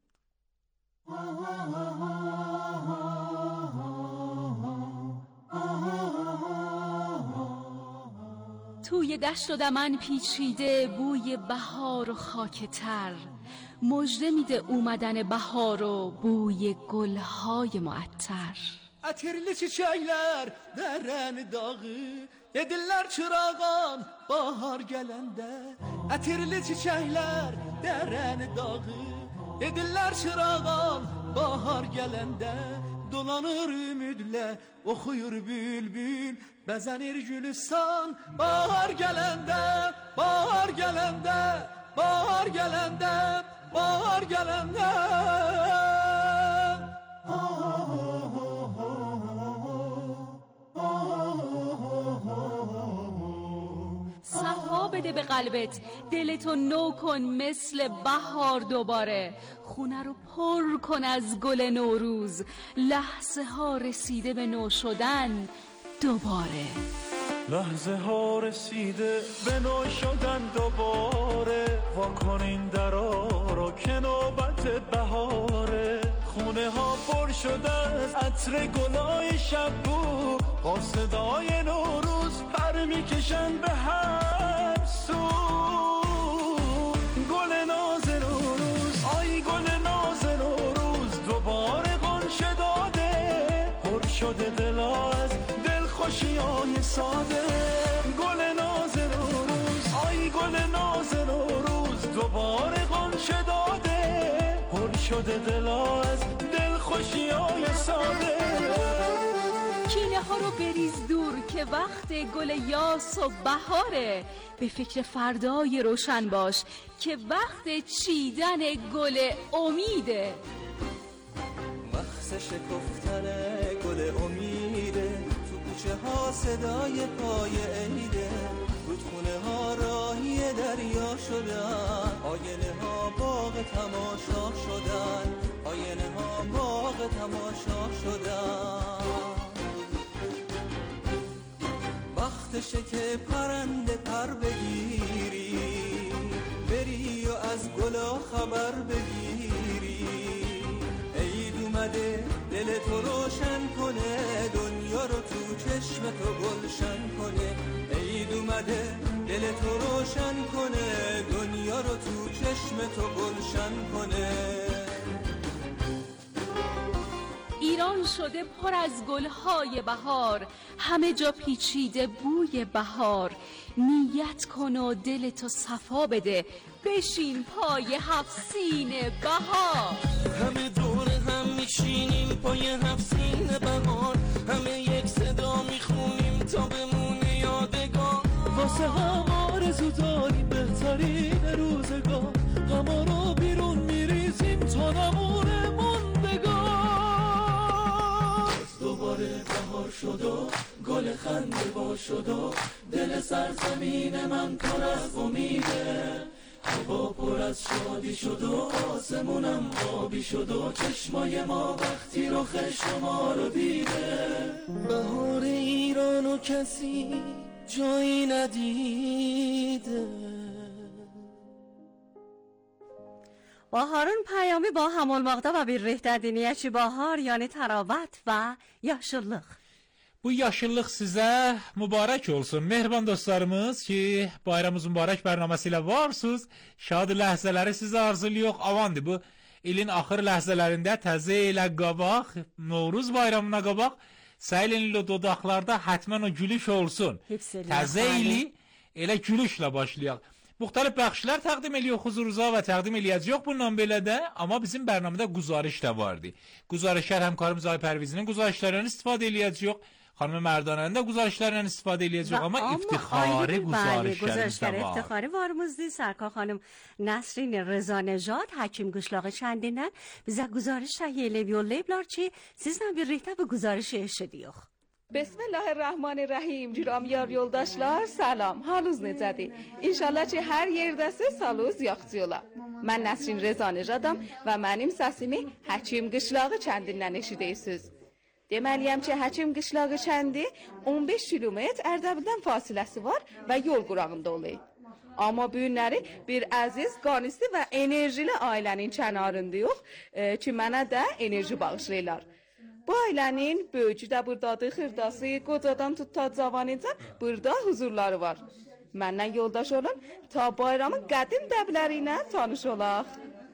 توی دشت و دمن پیچیده بوی بهار و خاک تر مژده میده اومدن بهار و بوی گلهای معطر Atirli çiçekler deren dağı Dediler çırağan bahar gelende Atirli çiçekler deren dağı Dediler çırağan bahar gelende Dolanır ümidle okuyur bülbül Bezenir gülistan bahar gelende Bahar gelende Bahar gelende Bahar gelende صفا بده به قلبت دلتو نو کن مثل بهار دوباره خونه رو پر کن از گل نوروز لحظه ها رسیده به نو شدن دوباره لحظه ها رسیده به نو شدن دوباره واکن این درا رو که نوبت بهاره خونه ها پر شده از عطر گلای شب بو با صدای نوروز پر میکشن به هر سو گل ناز نوروز آی گل ناز نوروز دوباره غنچه داده پر شده دلا از دلخوشیای ساده گل ناز نوروز آی گل ناز نوروز دوباره غنچه داده پر شده دلا از دلخوشیای ساده کینه ها رو بریز دور که وقت گل یاس و بهاره به فکر فردای روشن باش که وقت چیدن گل امیده مخص شکفتن گل امیده تو کوچه ها صدای پای عیده رودخونه ها راهی دریا شدن آینه ها باغ تماشا شدن آینه ها باغ تماشا شدن وقتشه که پرنده پر بگیری بری و از گلا خبر بگیری عید اومده دل تو روشن کنه دنیا رو تو چشم تو گلشن کنه عید اومده دل تو روشن کنه دنیا رو تو چشم تو گلشن کنه ایران شده پر از گلهای بهار همه جا پیچیده بوی بهار نیت کن و دل تو صفا بده بشین پای هفت سینه بهار همه دور هم میشینیم پای هفت سینه بهار همه یک صدا میخونیم تا بمونه یادگار واسه هم آرزو داریم بهترین روزگار غما رو بیرون میریزیم تا نمونه موندگار دوباره بهار شد و گل خنده با شد و دل سرزمین من پر از امیده هوا پر از شادی شد و آسمونم آبی شد و چشمای ما وقتی رو شما رو دیده بهار ایرانو کسی جایی ندیده با هارون پیامی با همالمaqda və bir rehdə dinləyək bahar, yəni təravət və yaşıllıq. Bu yaşıllıq sizə mübarək olsun. Mehriban dostlarımız ki, bayramımız mübarək bərnaməsi ilə varsınız. Şad ləhzələri sizə arzulayıq. Avandır, bu ilin axır ləhzələrində təzə ilə qabaq, Novruz bayramına qabaq, səyilin ilə dodaqlarda hətmən o gülüş olsun. Təzə ili elə gülüşlə başlayaq. Müxtəlif bəxşlər təqdim ediyor huzurunuza və təqdim eləyəcək bundan belə də, amma bizim bərnamədə quzarış da vardı. Quzarışlar həmkarımız Ay Pərvizinin quzarışlarından istifadə eləyəcək. Xanım Mərdanənin də quzarışlarından istifadə eləyəcək, amma iftixari quzarışlarımız da var. İftixari varımızdır. Sərkar xanım Nəsrin Rızanejad Həkim Qışlağı kəndindən bizə quzarış təhliyələyib yollayıblar ki, sizlə birlikdə bu quzarışı eşidiyoruz. Bismillahirrahmanirrahim. Ciramyar yoldaşlar, salam. Halınız necədir? İnşallah ki, hər yerdəsiz, salınız yaxşı yola. Mən Nəsrin Rızanejadam və mənim səsimi Həkim Qışlağı kəndindən eşidirsiniz. Deməliyəm ki, Həkim Qışlağı kəndi on beş kilometr Ərdəbildən fasiləsi var və yol qurağında olur. Amma bu günləri bir əziz, qanisi və enerjili ailənin kənarındayıq e, ki, mənə də enerji bağışlayırlar. Bu ailənin böyücü də buradadır, xırdası, qocadan tut ta cavanıcan burada huzurları var. Məndən yoldaş olun, ta bayramın qədim dəbləri ilə tanış olaq.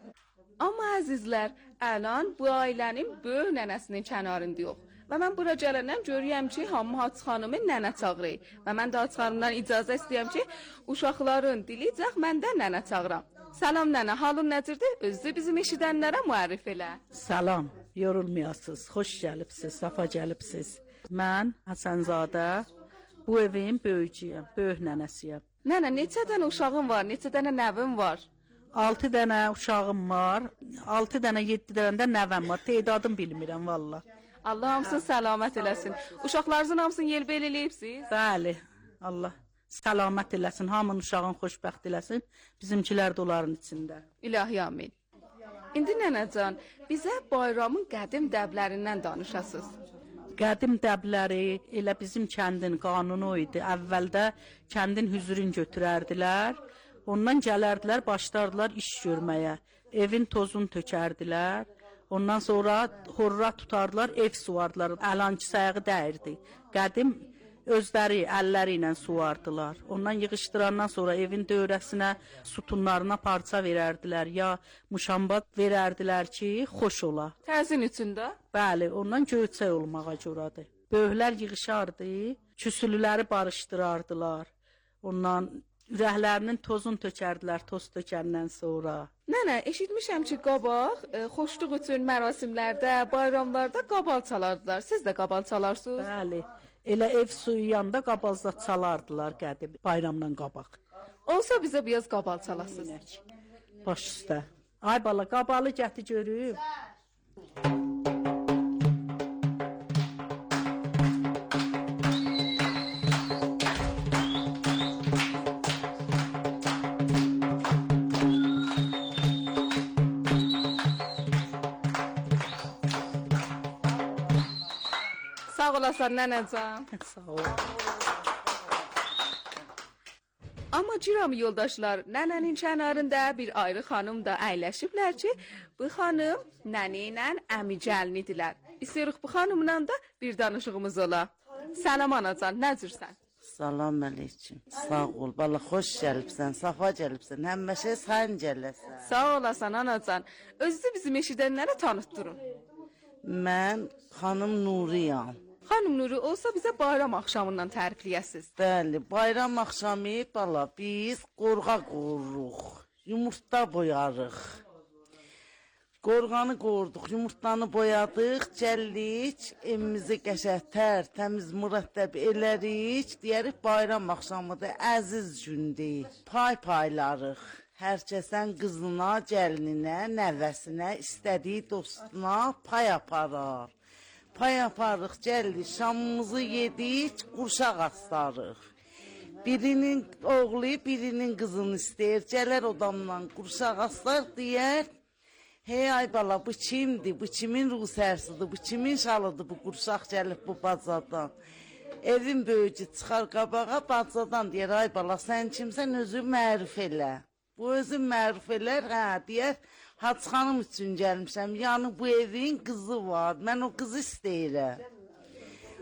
Amma əzizlər, əlan bu ailənin böyük nənəsinin kənarındayıq. Və mən bura gələndən görürəm ki, hamı Hacı xanımı nənə çağırır. Və mən də Hacı xanımdan icazə istəyəm ki, uşaqların dilicək məndən nənə çağıram. Salam nənə, halın nədirdir? Özü bizim eşidənlərə müərrif elə. Salam, yorulmayasınız, xoş gəlibsiz, safa gəlibsiz. Mən Həsənzadə, bu evin böyücüyəm, böyük nənəsiyəm. Nənə, neçə dənə uşağın var, neçə dənə nəvin var? Altı dənə uşağım var, altı dənə, yeddi dənə də nəvəm var. Tedadım bilmirəm, valla. Allah hamısını səlamət eləsin. Uşaqlarınızın hamısını yel bel eləyibsiz? Bəli, Allah səlamət eləsin, hamının uşağın xoşbəxt eləsin. Bizimkilər də onların içində. İlahi amin. İndi nənəcan, bizə bayramın qədim dəblərindən danışasınız. Qədim dəbləri elə bizim kəndin qanunu idi. Əvvəldə kəndin hüzurun götürərdilər. Ondan gələrdilər, başlardılar iş görməyə. Evin tozunu tökərdilər. Ondan sonra horra tutardılar, ev suvardılar. Əlanki sayağı dəyirdi. Qədim özləri əlləri ilə suvardılar. Ondan yığışdırandan sonra evin dövrəsinə, sütunlarına parça verərdilər. Ya muşambat verərdilər ki, xoş ola. Təzin içində? Bəli, ondan göyçək olmağa görədir. Böyüklər yığışardı, küsülüləri barışdırardılar. Ondan ürəklərinin tozunu tökərdilər, toz tökəndən sonra. Nənə, eşitmişəm ki, qabaq, e, xoşluq üçün mərasimlərdə, bayramlarda qabal çalardılar. Siz də qabal çalarsınız? Bəli, elə ev suyu yanında qabalda çalardılar qədim bayramdan qabaq. Olsa bizə biraz qabal çalasınız. Baş üstə. Ay bala, qabalı gəti görüb. Sağ olasın nənəcan. Sağ ol. Amma ciram yoldaşlar, nənənin kənarında bir ayrı xanım da əyləşiblər ki, bu xanım nənə ilə əmi gəlinidirlər. İstəyirik bu xanımla da bir danışığımız ola. Salam anacan, necirsən? Salam aleyküm. Sağ ol, bala xoş gəlibsən, safa gəlibsən. Həmişə sən gələsən. Sağ olasan anacan. Özünüzü bizim eşidənlərə tanıtdırın. Mən xanım Nuriyam. Xanım Nuri olsa bizə bayram axşamından tərifləyəsiz. Bəli, bayram axşamı bala biz qorğa qoruruq, yumurta boyarıq. Qorğanı qoruduq, yumurtanı boyadıq, gəldik, evimizi qəşətər, təmiz mürəttəb elərik, deyərik bayram axşamıdır, əziz gündür, pay paylarıq. Hər kəsən qızına, gəlininə, nəvəsinə, istədiyi dostuna pay aparar. Pay aparıq, gəldik, şamımızı yedik, qurşaq astarıq. Birinin oğlu, birinin qızını istəyir, gələr odamdan qurşaq astar, deyər, hey ay bala, bu kimdir, bu kimin ruhsərsidir, bu kimin şalıdır, bu qurşaq gəlib bu bacadan. Evin böyücü çıxar qabağa, bacadan deyər, ay bala, sən kimsən, özü məruf elə. Bu özü məruf elər, hə, deyər, Hacı xanım üçün gəlmişəm, yəni bu evin qızı var, mən o qızı istəyirəm.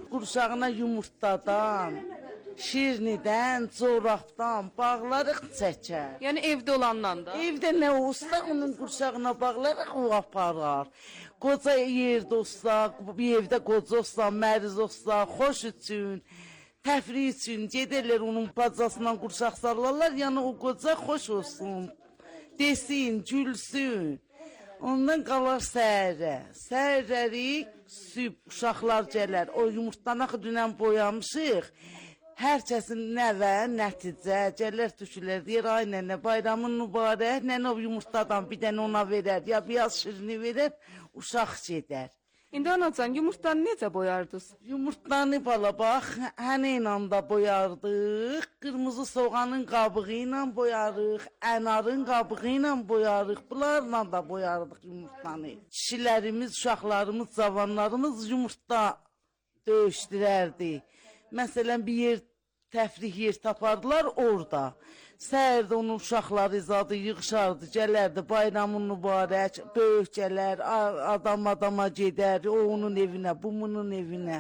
Qurşağına yumurtadan, şirnidən, corabdan bağlarıq çəkər. Yəni evdə olandan da? Evdə nə olsa onun qurşağına bağlarıq, o aparar. Qoca yerdə olsa, bir evdə qoca olsa, məriz olsa, xoş üçün, təfri üçün gedərlər onun bacasından qurşaq sallarlar, yəni o qoca xoş olsun, desin, gülsün. Ondan qalar səhərə. Səhərlərik, süb, uşaqlar gələr. O yumurtdan axı dünən boyamışıq. Hər kəsin nəvə, nəticə, gələr tüşürlər, deyir, ay nənə, bayramın mübarək, nənə o yumurtadan bir dənə ona verər, ya biraz şirini verər, uşaq gedər. İndi anacan, yumurtdanı necə boyardınız? Yumurtdanı bala bax, hənə ilə də boyardıq, qırmızı soğanın qabığı ilə boyarıq, ənarın qabığı ilə boyarıq, bunlarla da boyardıq yumurtdanı. Kişilərimiz, uşaqlarımız, cavanlarımız yumurta döyüşdürərdi. Məsələn, bir yer, təfrih yer tapardılar orada. Səhərdə onun uşaqları zadı yığışardı, gələrdi, bayramın mübarək, böyük gələr, adam adama gedər, o onun evinə, bu bunun evinə.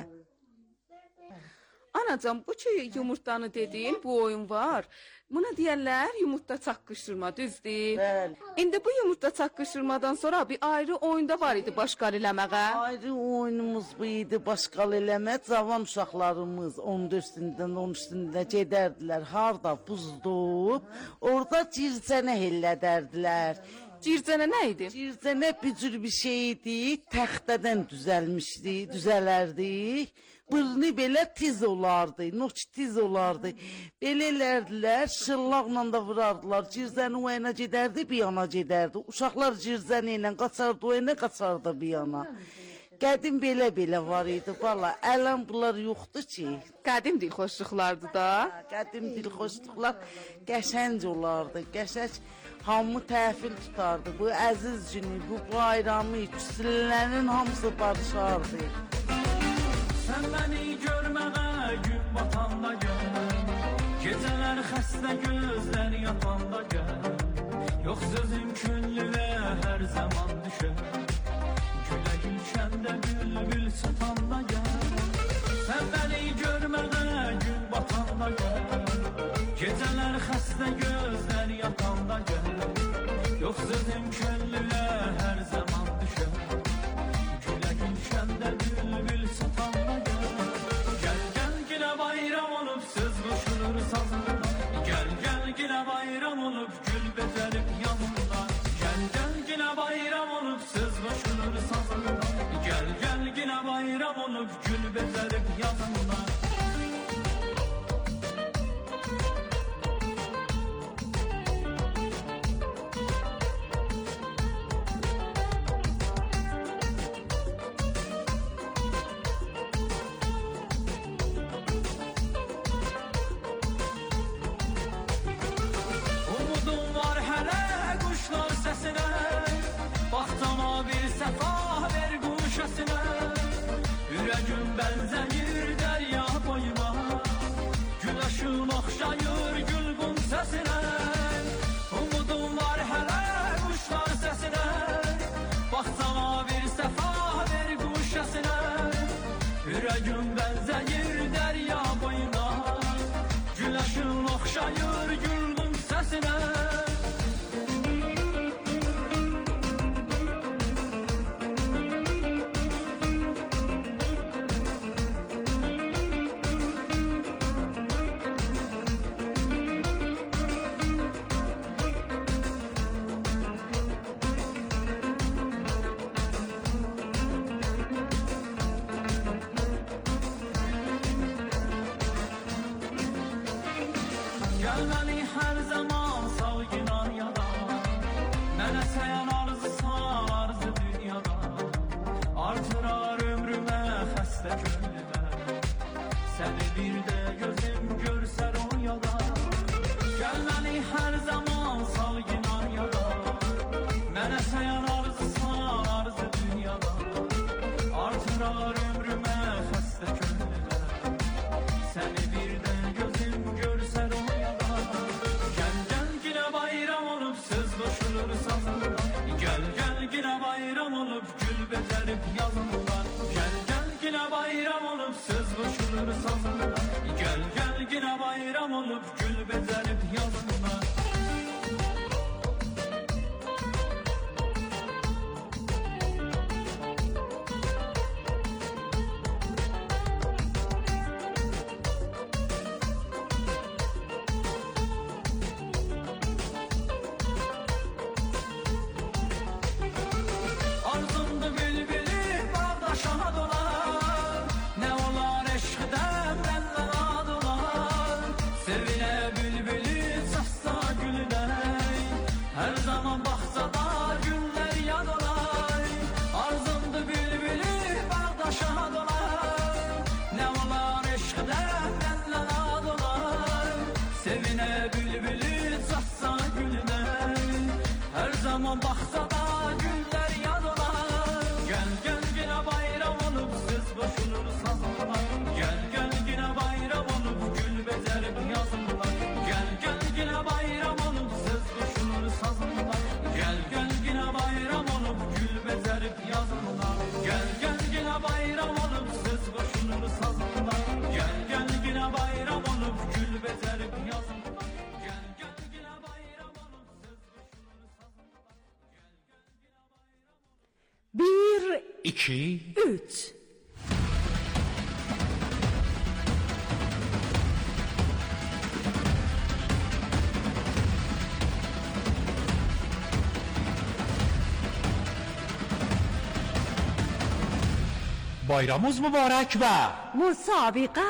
Anacan, bu ki yumurtanı dediyin, bu oyun var. Buna deyərlər yumurta çaqqışdırma, düzdür? Bəli. İndi bu yumurta çaqqışdırmadan sonra bir ayrı oyunda var idi başqal eləməyə. Ayrı oyunumuz bu idi başqal eləmək. Cavan uşaqlarımız on dördündən, on üçündən gedərdilər, harda buzdub, orada circənə hellədərdilər. Circənə nə idi? Circənə bir cür bir şey idi, təxtədən düzəlmişdi, düzələrdi. Bırını belə tiz olardı, noç tiz olardı. Belə elərdilər, şıllaqla da vurardılar. Cirzəni o yana gedərdi, bir yana gedərdi. Uşaqlar cirzəni ilə qaçardı, o yana qaçardı bir yana. Qədim belə-belə var idi, valla. Ələn bunlar yoxdur ki. Qədim dilxoşluqlardı da. Qədim dilxoşluqlar qəşəng olardı, qəşəng. Hamı təhvil tutardı. Bu əziz günü, bu bayramı, küsülərin hamısı barışardı. Sən məni görməyə gün batanda gəl, gecələr xəstə gözlər yatanda gəl. Yox sözüm küllüyə hər zaman düşər, gülə gülşəndə bülbül çatanda gəl. Sən məni görməyə gün batanda gəl, gecələr xəstə gözlər yatanda gəl. Yox sözüm küllüyə hər zaman düşər, gülə gülşəndə bülbül çatanda. Gel gel yine bayram olup gül becerip yanında. Gel gel yine bayram olup söz koşulur sazında. Gel gel yine bayram olup gül becerip yanında. Ürəgüm bənzəyir dərya boyuna, gül aşın oxşayır gülbün səsinə. Umudum var hələ quşlar səsinə, baxsana bir səfa ver quş səsinə. Ürəgüm bənzəyir dərya boyuna, gül aşın oxşayır gülbün səsinə. Gəlməni hər zaman sağ ginar yada, mənə səyan arzusan arzu dünyada. Artırar ömrümə xəstə könlümə, səni bir də gözüm görsər o yada. Gəlməni hər zaman sağ ginar yada, mənə səyan arzusan arzu dünyada. Artırar ömrümə xəstə könlümə, səni bir də gözüm görsər o yada. Gel gel yine bayram olup gül becerip yazınlar. Gel gel yine bayram olup söz Her zaman baxsada günlər yad olar. Arzumdu bülbülü bağdaşa dolar. Ne olar eşqdə mənlə ad olar. Sevinə bülbülü çatsa gülmək. Her zaman baxsada günlər yad olar. Gel gel yine bayram olup siz boşulur sazınlar. Gel gel yine bayram olup gül bezerip yazınlar. Gel gel yine bayram olup siz boşulur sazınlar. Gel gel yine bayram olup gül bezerip yazınlar. Gel gel yine bayram olup siz boşulur sazınlar. Gel gel yine bayram olup gül bezerip yazınlar. Gel gel yine bayram olup siz boşulur sazınlar. Bir, iki, üç. Bayramımız mübarək və Müsabiqə.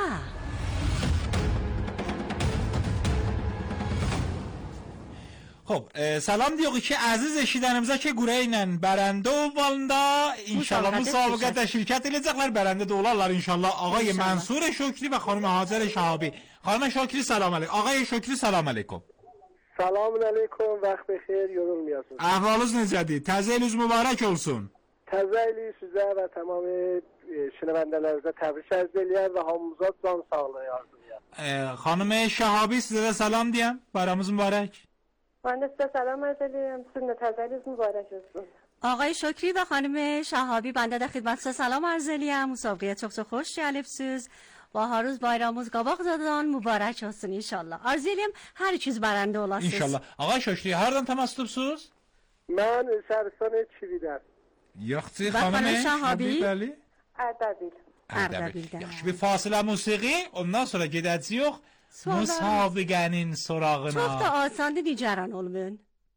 خب سلام دیگه که عزیز eşidənimizə ki qura ilə bərəndə olanda inşallah müsabiqədə şirkət edəcəklər, bərəndə də olarlar inşallah. Ağay Mansur Şökri və xanım Hazər Şahabi. Xanım Şökri salam əleykum. Ağay Şökri salam əleykum. Selamun aleyküm, vaxt bexeyir, yorulmayasınız. Əhvalınız necədir? Təzə iliniz mübarək olsun. Təzə ili sizə və tamam şinəvəndələrinizə təbrik ərz eləyər və hamımıza can sağlığı arzulayar. Xanım Şahabi sizə də salam deyəm. Bayramınız mübarək. Ben de size selam arz ediyorum. Sizin de tezahürünüz mübarek olsun. آقای شکری و خانم شهابی بنده در خدمت سلام عرض eləyəm. Müsabiqəyə çox-çox xoş gəlibsiz. Və haruz bayramınız qabaqcadan mübarək olsun inşallah. Arzu eləyəm hər ikiniz bərəndə olasınız. İnşallah. Ağay Şökri hardan təmas tutubsuz? Mən Şərifan Çividən. Yaxşı, xanım Şahabi. Bəli. Ərdəbil. Ərdəbildən. Yaxşı, bir fasilə musiqi, ondan sonra gedəcəyik müsabiqənin sorağına. Çox da asandır, nigaran olmayın.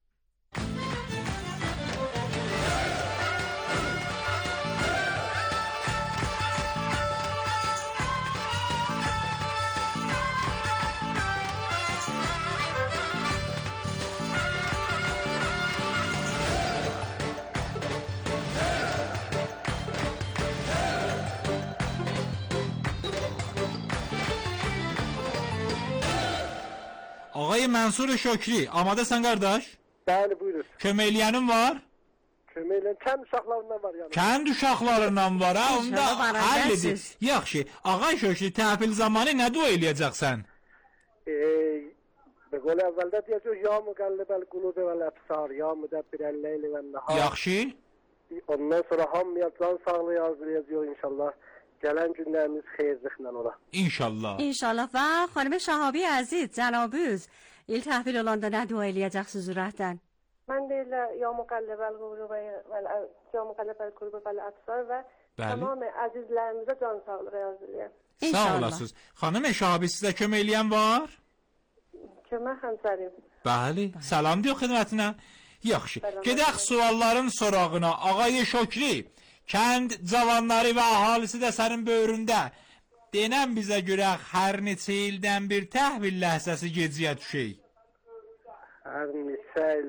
Ağay Mansur Şökri, amadəsən qardaş? Bəli, buyurun. Köməkliyənin var? Köməkliyən kənd uşaqlarından var yəni. Kənd uşaqlarından var ha, onda həll edir. Yaxşı, Ağay Şökri təhvil zamanı nə dua eləyəcəksən? Eee, be qol əvvəldə deyəcək, ya müqəllibəl qulubə vəl əbsar, ya müdəbbirəl leyli və nəhar. Yaxşı. Ondan sonra hamıya can sağlığı arzulayacaq inşallah. Gələn günlərimiz xeyirliklə ola. İnşallah. İnşallah və xanım Şahabi əziz, cənabınız il təhvil olanda nə dua eləyəcəksiniz ürəkdən? Mən də elə ya müqəllibəl qulubə vəl ya müqəllibəl qulubə vəl əbsar və tamam əzizlərimizə can sağlığı arzulayıram. Sağ olasınız. Xanım Şahabi sizə kömək eləyən var? Kömək həmsərim. Bəli, salam deyə xidmətinə. Yaxşı. Gedək sualların sorağına. Ağay Şökri, kənd cavanları və əhalisi də sənin böyründə. Denən bizə görə hər neçə ildən bir təhvil ləhzəsi geciyə düşək. Hər neçə il.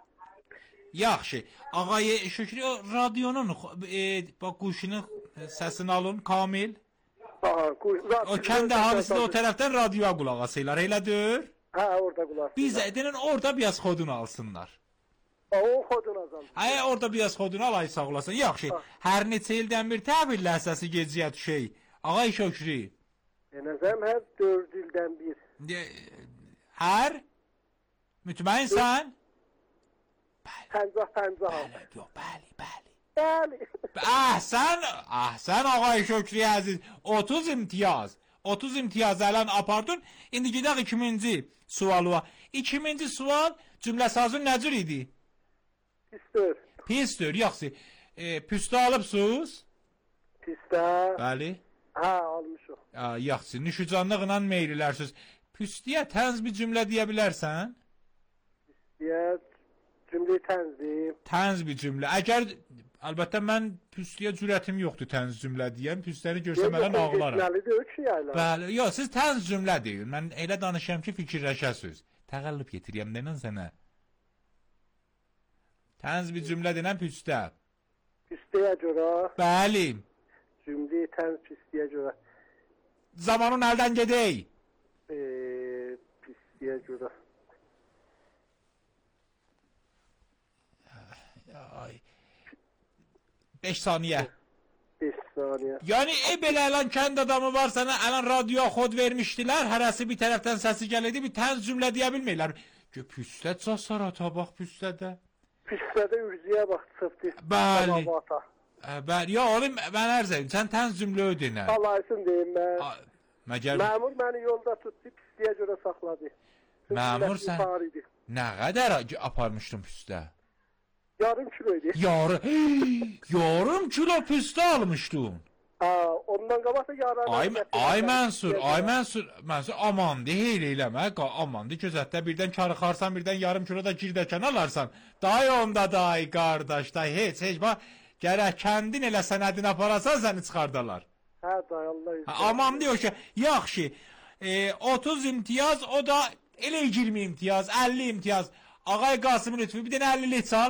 Yaxşı. Ağay Şökri, o radionun e, bax quşunu səsini alın, Kamil. Aha, quş. O kənd əhalisi də o tərəfdən radioya qulaq asırlar, elədir? Hə, orada qulaq. Biz denən orada biraz xodunu alsınlar. O xodun azam. Ay orada biraz xodunu alay sağ olasın. Yaxşı. Hər neçə ildən bir təhvil ləhzəsi geciyə düşək. Ağay Şökri. Nəzəm hər dörd ildən bir. Hər? Mütməinsən? Pəncah pəncah. Yox, bəli, bəli. Bəli. Əhsən, əhsən Ağay Şökri əziz. otuz imtiyaz. otuz imtiyaz ələn apardın. İndi gedək ikinci sualıya. İkinci sual cümləsinin nə cür idi? Pisdir. Pisdir, yaxşı. E, püstə alıbsınız? Püstə. Bəli. Hə, almışıq. Yaxşı, nüşücanlıqla meylilərsiniz. Püstəyə tənz bir cümlə deyə bilərsən? Püstəyə cümlə tənzim. Tənz bir cümlə. Əgər, əlbəttə mən püstəyə cürətim yoxdur tənz cümlə deyəm. Püstəni görsəm mən ağlaram. Bəli, yox, siz tənz cümlə deyin. Mən elə danışıram ki, fikirləşəsiniz. Təqəllüb getirəyəm, denən sənə. Təns bir cümlə denən püstə. Püstəyə görə? Bəli. Cümləyi təns püstəyə görə. Zamanın əldən gedək. E, püstəyə görə. Ay. beş saniyə. beş saniyə. Yəni e belə elan kənd adamı var sənə əlan radioya xod vermişdilər. Hərəsi bir tərəfdən səsi gəlirdi. Bir təns cümlə deyə bilmirlər. Ki püstə casarata bax püstədə. Püstədə ürziyə bax çıxdı. Bəli. Bəli. Ya oğlum mən ərz edim. Sən təns cümlə ödənə. Alaysın deyim mən. Məgər məmur məni yolda tutdu, püstəyə görə saxladı. Məmur sən nə qədər aparmışdın püstə? Yarım kiloydu. Yarım, yarım kilo püstə almışdın. Aa, ondan qabaq da yarım. Ay, ay Mənsur, ay Mənsur, Mənsur aman deyil eləmə, aman de gözətdə birdən karıxarsan, birdən yarım kilo da girdəkən alarsan. Day onda day qardaş, day heç, heç bax, gərək kəndin elə sənədini aparasan səni çıxardalar. Hə day Allah izin. Aman deyir ki, yaxşı, e, otuz imtiyaz, o da elə iyirmi imtiyaz, əlli imtiyaz. Ağay Qasım lütfü bir dənə əllilik çal.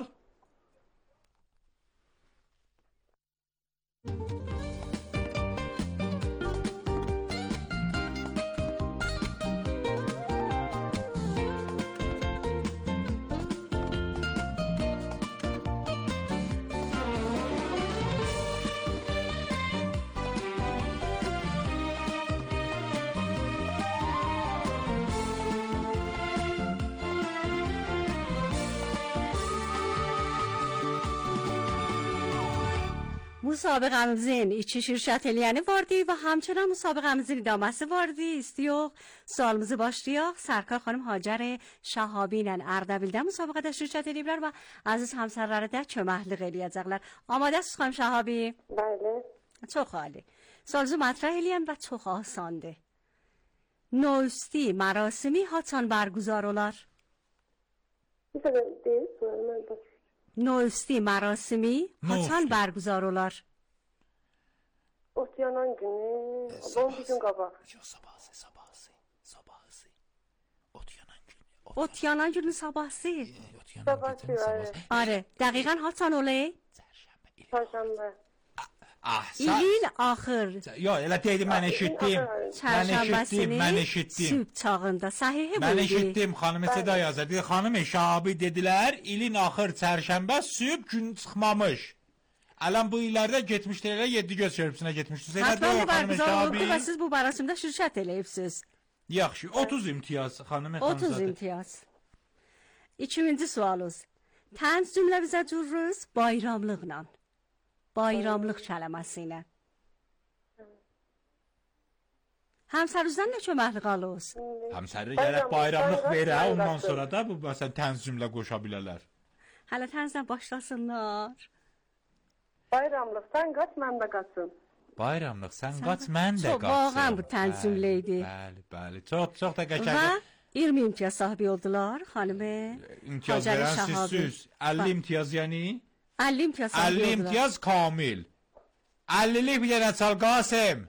مسابقemizin içi şirkət eləyəni vardı və həmçinin مسابقemizin idamesi vardı. İstiyor sualımızı başlayaq. Sərkar xanım Hacer Şahabi ilə Ərdəbildə müsabiqədə şirkət eləyiblər və əziz həmsərləri də köməklik eləyəcəklər. Amadəsiz xanım Şahabi? Bəli. Çox ali. Sualınızı mətrəh eləyəm və çox asandır. Növsti mərasimi haçan برگزار olar? نوستی مراسمی haçan برگزار olar? Otyanan günü, on bir gün qabaq. Sabahsı, sabahsı, sabahsı. Otyanan günü. Otyanan günü sabahsı. Sabahsı, evet. Are, dəqiqən haçan olar? Çarşamba. İlin axır. Yo, elə deydim, mən eşitdim. Mən eşitdim, mən eşitdim. Sübh çağında, sahihi buydu. Mən eşitdim, xanımı seda yazır. Dedi, xanım Şahabi dedilər, ilin axır çərşənbə sübh gün çıxmamış. Ələn bu illərdə getmişdir, elə yeddi göz çörpüsünə getmişdir. Hətta bərgüzar olubdu və siz bu mərasimdə şirkət eləyibsiz. Yaxşı, otuz imtiyaz, xanım otuz imtiyaz. İkinci sualınız. Təns cümlə bizə cürrüz bayramlıqla. Bayramlıq kələməsi ilə. Həmsərinizdən nə köməklik alırız? Həmsəri gərək bayramlıq verə, ondan sonra da bu məsələn təns cümlə qoşa bilərlər. Hələ tənsdən başlasınlar. Bayramlıq, sən qaç, mən də qaçım. Bayramlıq, sən qaç, mən də qaçım. Çox bağlan bu təns cümlə idi. Bəli, bəli, çox, çox da qəşəng. Və iyirmi imtiyaz sahibi oldular, xanımı. İmtiyaz verən sizsiz. əlli imtiyaz yəni? əlli imtiyaz sahibi əlli oldular. imtiyaz kamil. əllilik bir dənə çal Qasım.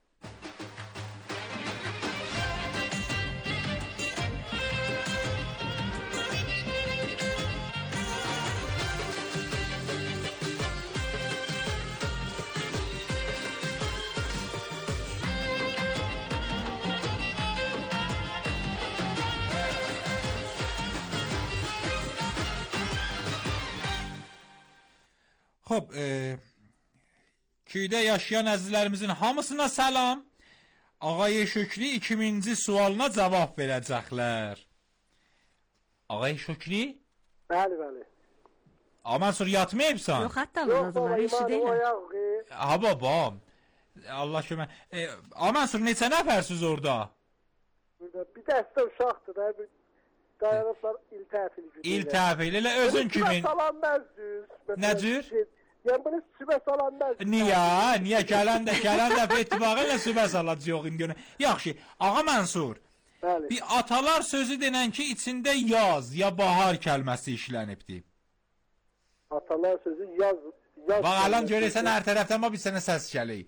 Xo'p, e, köydə yaşayan əzizlərimizin hamısına salam. Ağay Şükrü ikinci sualına cavab verəcəklər. Ağay Şükrü? Bəli, bəli. Amma sonra yatmayıbsan? Yox, hətta anladılar, eşidəylər. Ha babam. Allah şükür. E, Amma sonra neçə nəfərsiz orada? Burada bir dəstə uşaqdır da, bir dayanıblar il təhvili günü. İl təhvili, elə özün kimin? Sübə salanmaz düz. Nə cür? Yəni bunu sübə salanmaz. Niyə? Niyə gələn də gələn dəfə etibarı ilə sübə salacaq indi. Yaxşı, Ağa Mənsur. Bəli. Bir atalar sözü denən ki, içində yaz ya bahar kəlməsi işlənibdi. Atalar sözü yaz. yaz Bax, alan görəsən hər tərəfdən ma bir sənə səs gəlir.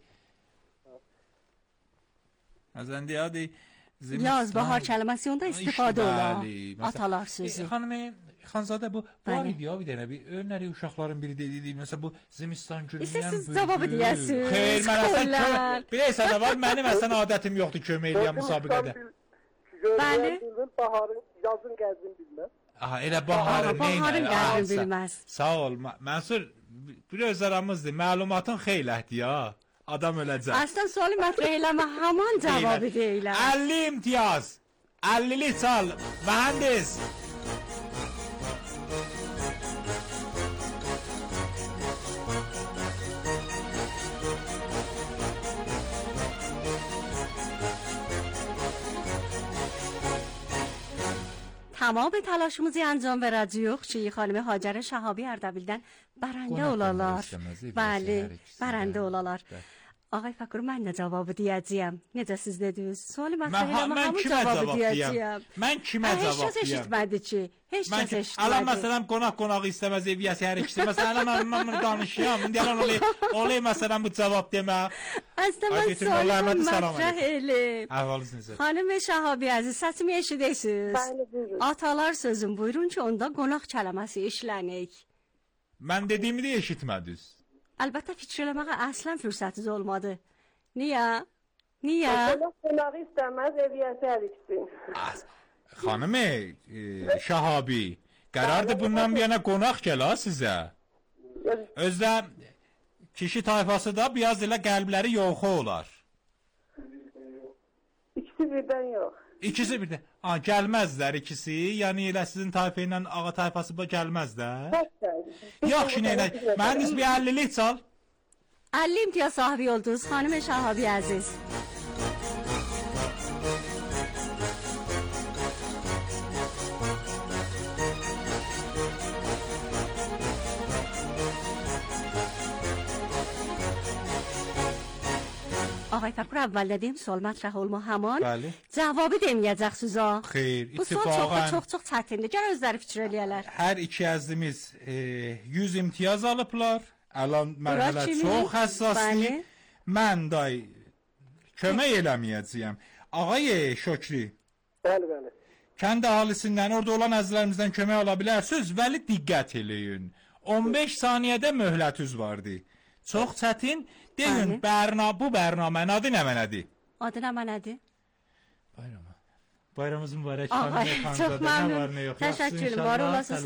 Məzən deyə Yaz, bahar kəlməsi onda istifadə olar. Atalar sözü. Xanımı, Xanzadə bu var idi ya bir dənə bir önəri uşaqların biri dediyi məsələn bu Zimistan günündən siz cavab edəsiniz. Xeyr, mən əsən bilirsən nə var? Mənim əsən adətim yoxdur kömək eləyəm müsabiqədə. Bəli. Baharın, yazın qəzbini bilməz. Aha, elə baharın nə Baharın qəzbini bilməz. Sağ ol. Mənsur bir öz aramızdır. Məlumatın xeyləhdir ya. Adam öləcək. Aslan sualı mətrəh eləmə, haman cavabı deyiləm. əlli imtiyaz. əllilik çal. Mühəndis. تمام تلاشımızı انجام verəcəyik ki, xanım Hacərə Şahabi Ərdəbildən bərəndə olalar. Bəli, bərəndə olalar. Ağay Fəkur, mən nə cavabı deyəcəyəm? Necə siz dediniz? Sualı mətrəh eləmə, hamı cavabı deyəcəyəm. Mən kimə cavab deyəm? Heç kəs eşitmədi ki. Heç kəs eşitmədi. Alam məsələn qonaq qonağı istəməz eviyyəsi hər ikisi. Məsələn mən mən danışıram. İndi alan olay, olay məsələn bu cavab demə. Əslində mən sualı mətrəh eləm. Əhvalınız necə? Xanım Şahabi əziz, səsimi eşidirsiniz? Bəli, buyurun. Atalar sözüm buyurun ki, onda qonaq kəlməsi işlənək. Mən dediyimi də eşitmədiniz. Əlbəttə fikir eləməyə əslən fürsətiniz olmadı. Niyə? Niyə? Qonağı istəməz, eviyyəsi hər ikisi. Xanım e, Şahabi, qərardır bundan bir yana qonaq gəl ha sizə. Özdə kişi tayfası da biraz elə qəlbləri yoxu olar. İkisi birdən yox. İkisi birdən. Ha, gəlməzlər ikisi. Yəni elə sizin tayfa ilə ağa tayfası bu gəlməzlər. Yaxşı nəylə. Mühəndis bir əllilik çal. əlli imtiyaz sahibi oldunuz xanım Şahabi əziz. آقای فکر اول دادیم سوال مطرح olma haman. Bəli. Cavabı deməyəcəksiniz ha. Xeyr, Bu sual ittifaqən çox çox çətindir. Gəl özləri fikir eləyərlər. hər iki əzimiz e, yüz imtiyaz alıblar. Əlan mərhələ çox həssasdır. Mən day kömək eləməyəcəyəm. Ağay Şökrü. Bəli, bəli. Kənd əhalisindən, orada olan əzizlərimizdən kömək ala bilərsiniz, vəli diqqət eləyin. on beş saniyədə möhlətiniz vardı. Çox çətin. Deyin, bərna, bu bərnamənin adı nə mənədir? Adı nə mənədir? Bayram. Bayramınız mübarək. Ağay, çox məmnun. Təşəkkür, var olasınız.